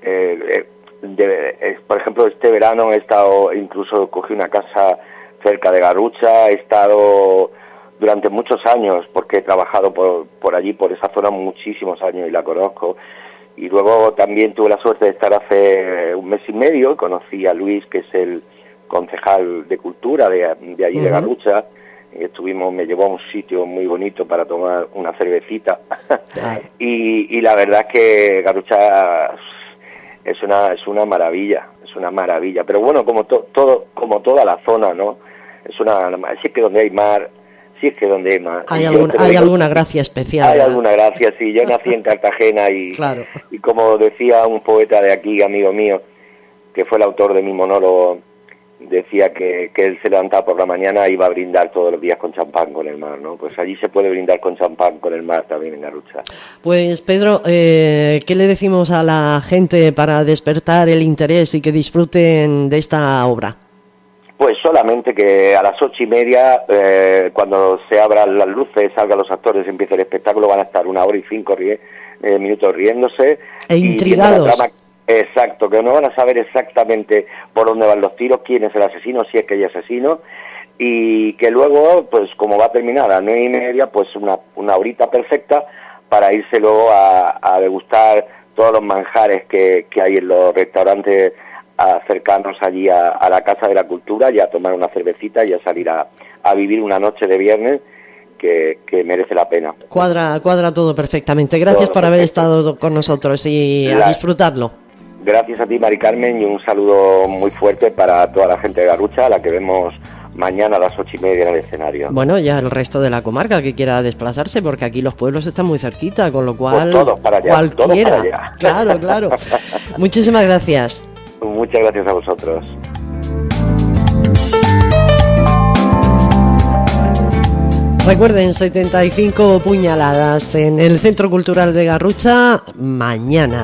por ejemplo, este verano he estado, incluso cogí una casa cerca de Garrucha, he estado durante muchos años, porque he trabajado por allí, por esa zona, muchísimos años y la conozco. Y luego también tuve la suerte de estar hace un mes y medio, conocí a Luis, que es el concejal de Cultura de allí de Garrucha, y me llevó a un sitio muy bonito para tomar una cervecita. y la verdad es que Garrucha es una maravilla, pero bueno, como toda la zona, ¿no? Si es que donde hay mar, hay alguna gracia especial. Hay alguna gracia, sí. Yo nací en Cartagena y como decía un poeta de aquí, amigo mío, que fue el autor de mi monólogo, decía que él se levantaba por la mañana y iba a brindar todos los días con champán con el mar, ¿no? Pues allí se puede brindar con champán con el mar también en Garrucha. Pues Pedro, ¿qué le decimos a la gente para despertar el interés y que disfruten de esta obra? Pues solamente que a las 8:30, cuando se abran las luces, salgan los actores, empiece el espectáculo, van a estar 1 hora y 5 minutos riéndose. E intrigados. Exacto, que no van a saber exactamente por dónde van los tiros, quién es el asesino, si es que hay asesino, y que luego, pues como va a terminar a las 9:30, pues una horita perfecta para irse luego a degustar todos los manjares que hay en los restaurantes cercanos allí a la Casa de la Cultura, y a tomar una cervecita y a salir a vivir una noche de viernes que merece la pena. Cuadra todo perfectamente. Gracias por haber estado con nosotros y a disfrutarlo. Gracias a ti, Mari Carmen, y un saludo muy fuerte para toda la gente de Garrucha, a la que vemos mañana a las 8:30 en el escenario. Bueno, ya el resto de la comarca que quiera desplazarse, porque aquí los pueblos están muy cerquita, con lo cual pues todos para allá, cualquiera. Todos para allá. Claro. Muchísimas gracias. Muchas gracias a vosotros. Recuerden, 75 puñaladas en el Centro Cultural de Garrucha mañana.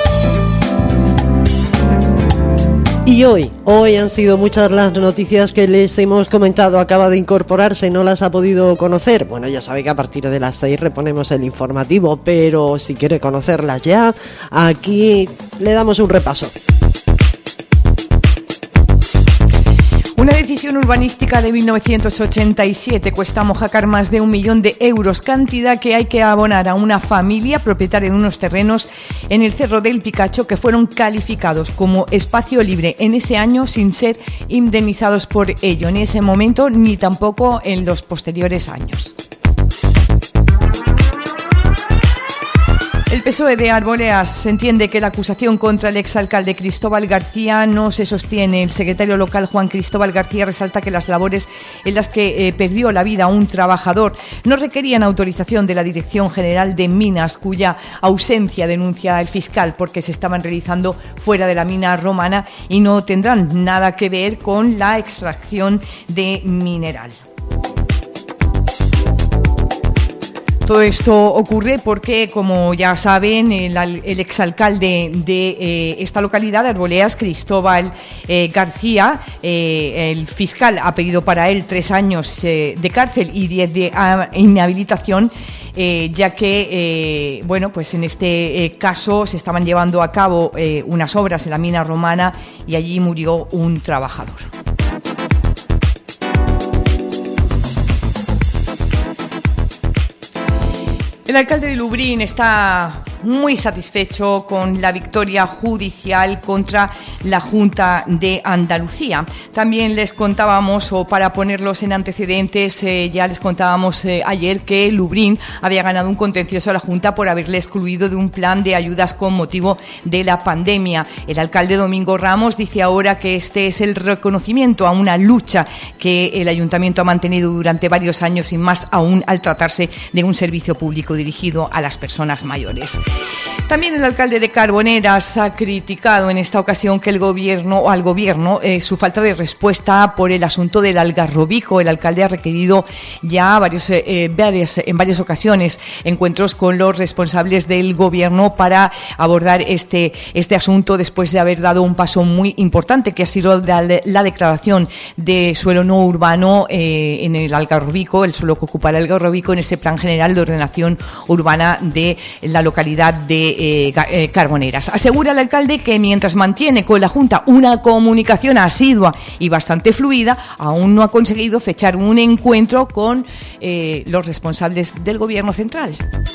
Y hoy han sido muchas las noticias que les hemos comentado. Acaba de incorporarse, no las ha podido conocer. Bueno, ya sabe que a partir de las 6 reponemos el informativo, pero si quiere conocerlas ya, aquí le damos un repaso. Una decisión urbanística de 1987 cuesta a Mojácar más de 1 millón de euros, cantidad que hay que abonar a una familia propietaria de unos terrenos en el Cerro del Picacho que fueron calificados como espacio libre en ese año sin ser indemnizados por ello, en ese momento ni tampoco en los posteriores años. El El PSOE de Arboleas entiende que la acusación contra el exalcalde Cristóbal García no se sostiene. El secretario local Juan Cristóbal García resalta que las labores en las que perdió la vida un trabajador no requerían autorización de la Dirección General de Minas, cuya ausencia denuncia el fiscal porque se estaban realizando fuera de la mina romana y no tendrán nada que ver con la extracción de mineral. Todo esto ocurre porque, como ya saben, el exalcalde de esta localidad, de Arboleas, Cristóbal García, el fiscal ha pedido para él 3 años de cárcel y 10 de inhabilitación, ya que, bueno, pues en este caso se estaban llevando a cabo unas obras en la mina romana y allí murió un trabajador. El alcalde de Lubrién está muy satisfecho con la victoria judicial contra la Junta de Andalucía. También les contábamos, o para ponerlos en antecedentes, ya les contábamos ayer que Lubrién había ganado un contencioso a la Junta por haberle excluido de un plan de ayudas con motivo de la pandemia. El alcalde Domingo Ramos dice ahora que este es el reconocimiento a una lucha que el ayuntamiento ha mantenido durante varios años y más aún al tratarse de un servicio público dirigido a las personas mayores. También el alcalde de Carboneras ha criticado en esta ocasión que al gobierno su falta de respuesta por el asunto del Algarrobico. El alcalde ha requerido ya en varias ocasiones encuentros con los responsables del gobierno para abordar este asunto después de haber dado un paso muy importante que ha sido la declaración de suelo no urbano en el Algarrobico, el suelo que ocupa el Algarrobico en ese plan general de ordenación urbana de la localidad de Carboneras. Asegura el alcalde que mientras mantiene con la Junta una comunicación asidua y bastante fluida, aún no ha conseguido fechar un encuentro con los responsables del gobierno central.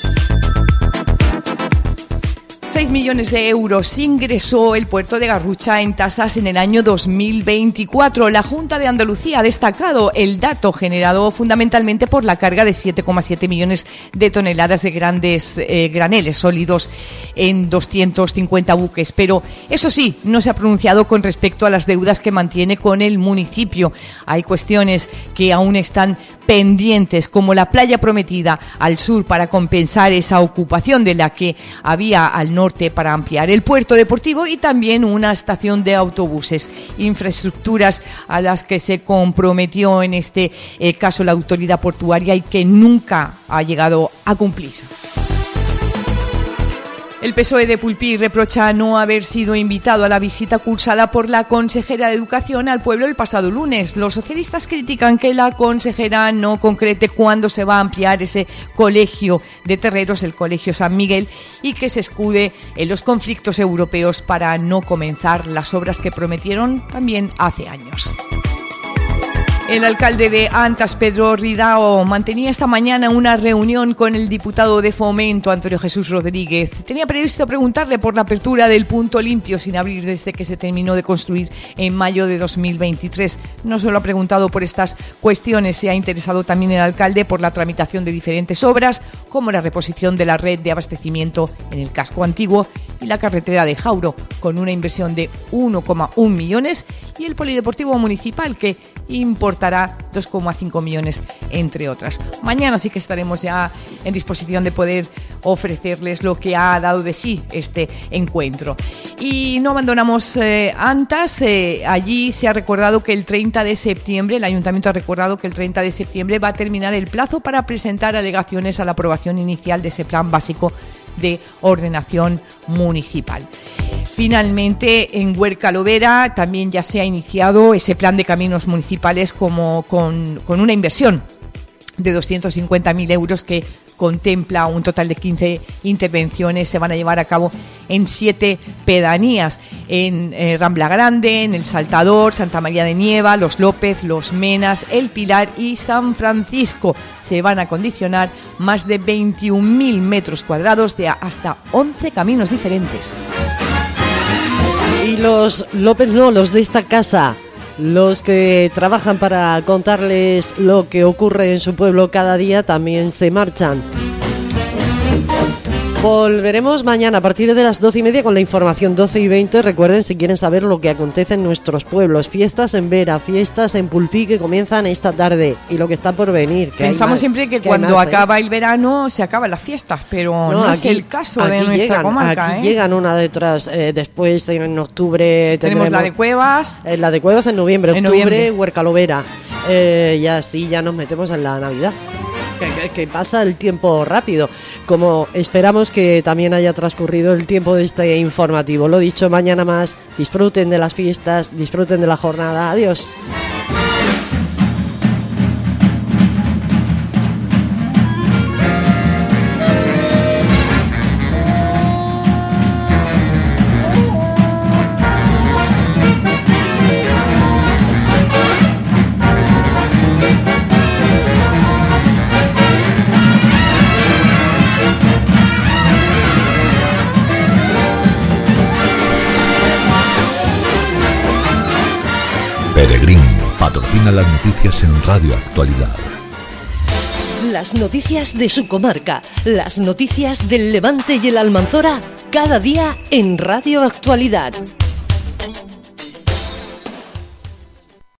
6 millones de euros ingresó el puerto de Garrucha en tasas en el año 2024. La Junta de Andalucía ha destacado el dato generado fundamentalmente por la carga de 7,7 millones de toneladas de grandes graneles sólidos en 250 buques. Pero eso sí, no se ha pronunciado con respecto a las deudas que mantiene con el municipio. Hay cuestiones que aún están pendientes, como la playa prometida al sur para compensar esa ocupación de la que había al norte para ampliar el puerto deportivo y también una estación de autobuses, infraestructuras a las que se comprometió en este caso la autoridad portuaria y que nunca ha llegado a cumplir. El PSOE de Pulpí reprocha no haber sido invitado a la visita cursada por la consejera de Educación al pueblo el pasado lunes. Los socialistas critican que la consejera no concrete cuándo se va a ampliar ese colegio de terreros, el Colegio San Miguel, y que se escude en los conflictos europeos para no comenzar las obras que prometieron también hace años. El alcalde de Antas, Pedro Ridao, mantenía esta mañana una reunión con el diputado de Fomento, Antonio Jesús Rodríguez. Tenía previsto preguntarle por la apertura del punto limpio sin abrir desde que se terminó de construir en mayo de 2023. No solo ha preguntado por estas cuestiones, se ha interesado también el alcalde por la tramitación de diferentes obras, como la reposición de la red de abastecimiento en el casco antiguo y la carretera de Jauro, con una inversión de 1,1 millones, y el polideportivo municipal, que importará 2,5 millones, entre otras. Mañana sí que estaremos ya en disposición de poder ofrecerles lo que ha dado de sí este encuentro. Y no abandonamos Antas. Allí se ha recordado que el 30 de septiembre, el Ayuntamiento ha recordado que el 30 de septiembre va a terminar el plazo para presentar alegaciones a la aprobación inicial de ese plan básico de ordenación municipal. Finalmente, en Huerca Lovera también ya se ha iniciado ese plan de caminos municipales con una inversión de 250.000 euros que contempla un total de 15 intervenciones. Se van a llevar a cabo en 7 pedanías, en Rambla Grande, en El Saltador, Santa María de Nieva, Los López, Los Menas, El Pilar y San Francisco. Se van a acondicionar más de 21.000 metros cuadrados de hasta 11 caminos diferentes. Y los López no, los de esta casa, los que trabajan para contarles lo que ocurre en su pueblo cada día, también se marchan. Volveremos mañana a partir de las 12:30 con la información 12:20. Recuerden, si quieren saber lo que acontece en nuestros pueblos, fiestas en Vera, fiestas en Pulpí que comienzan esta tarde y lo que está por venir. Pensamos siempre que cuando acaba el verano se acaban las fiestas, pero no es el caso de nuestra comarca. Aquí llegan una detrás. Después en octubre tenemos la de Cuevas. La de Cuevas en noviembre, Huercalovera. Y así ya nos metemos en la Navidad. Que pasa el tiempo rápido, como esperamos que también haya transcurrido el tiempo de este informativo. Lo dicho, mañana más. Disfruten de las fiestas, disfruten de la jornada. Adiós. Peregrín patrocina las noticias en Radio Actualidad. Las noticias de su comarca, las noticias del Levante y el Almanzora, cada día en Radio Actualidad.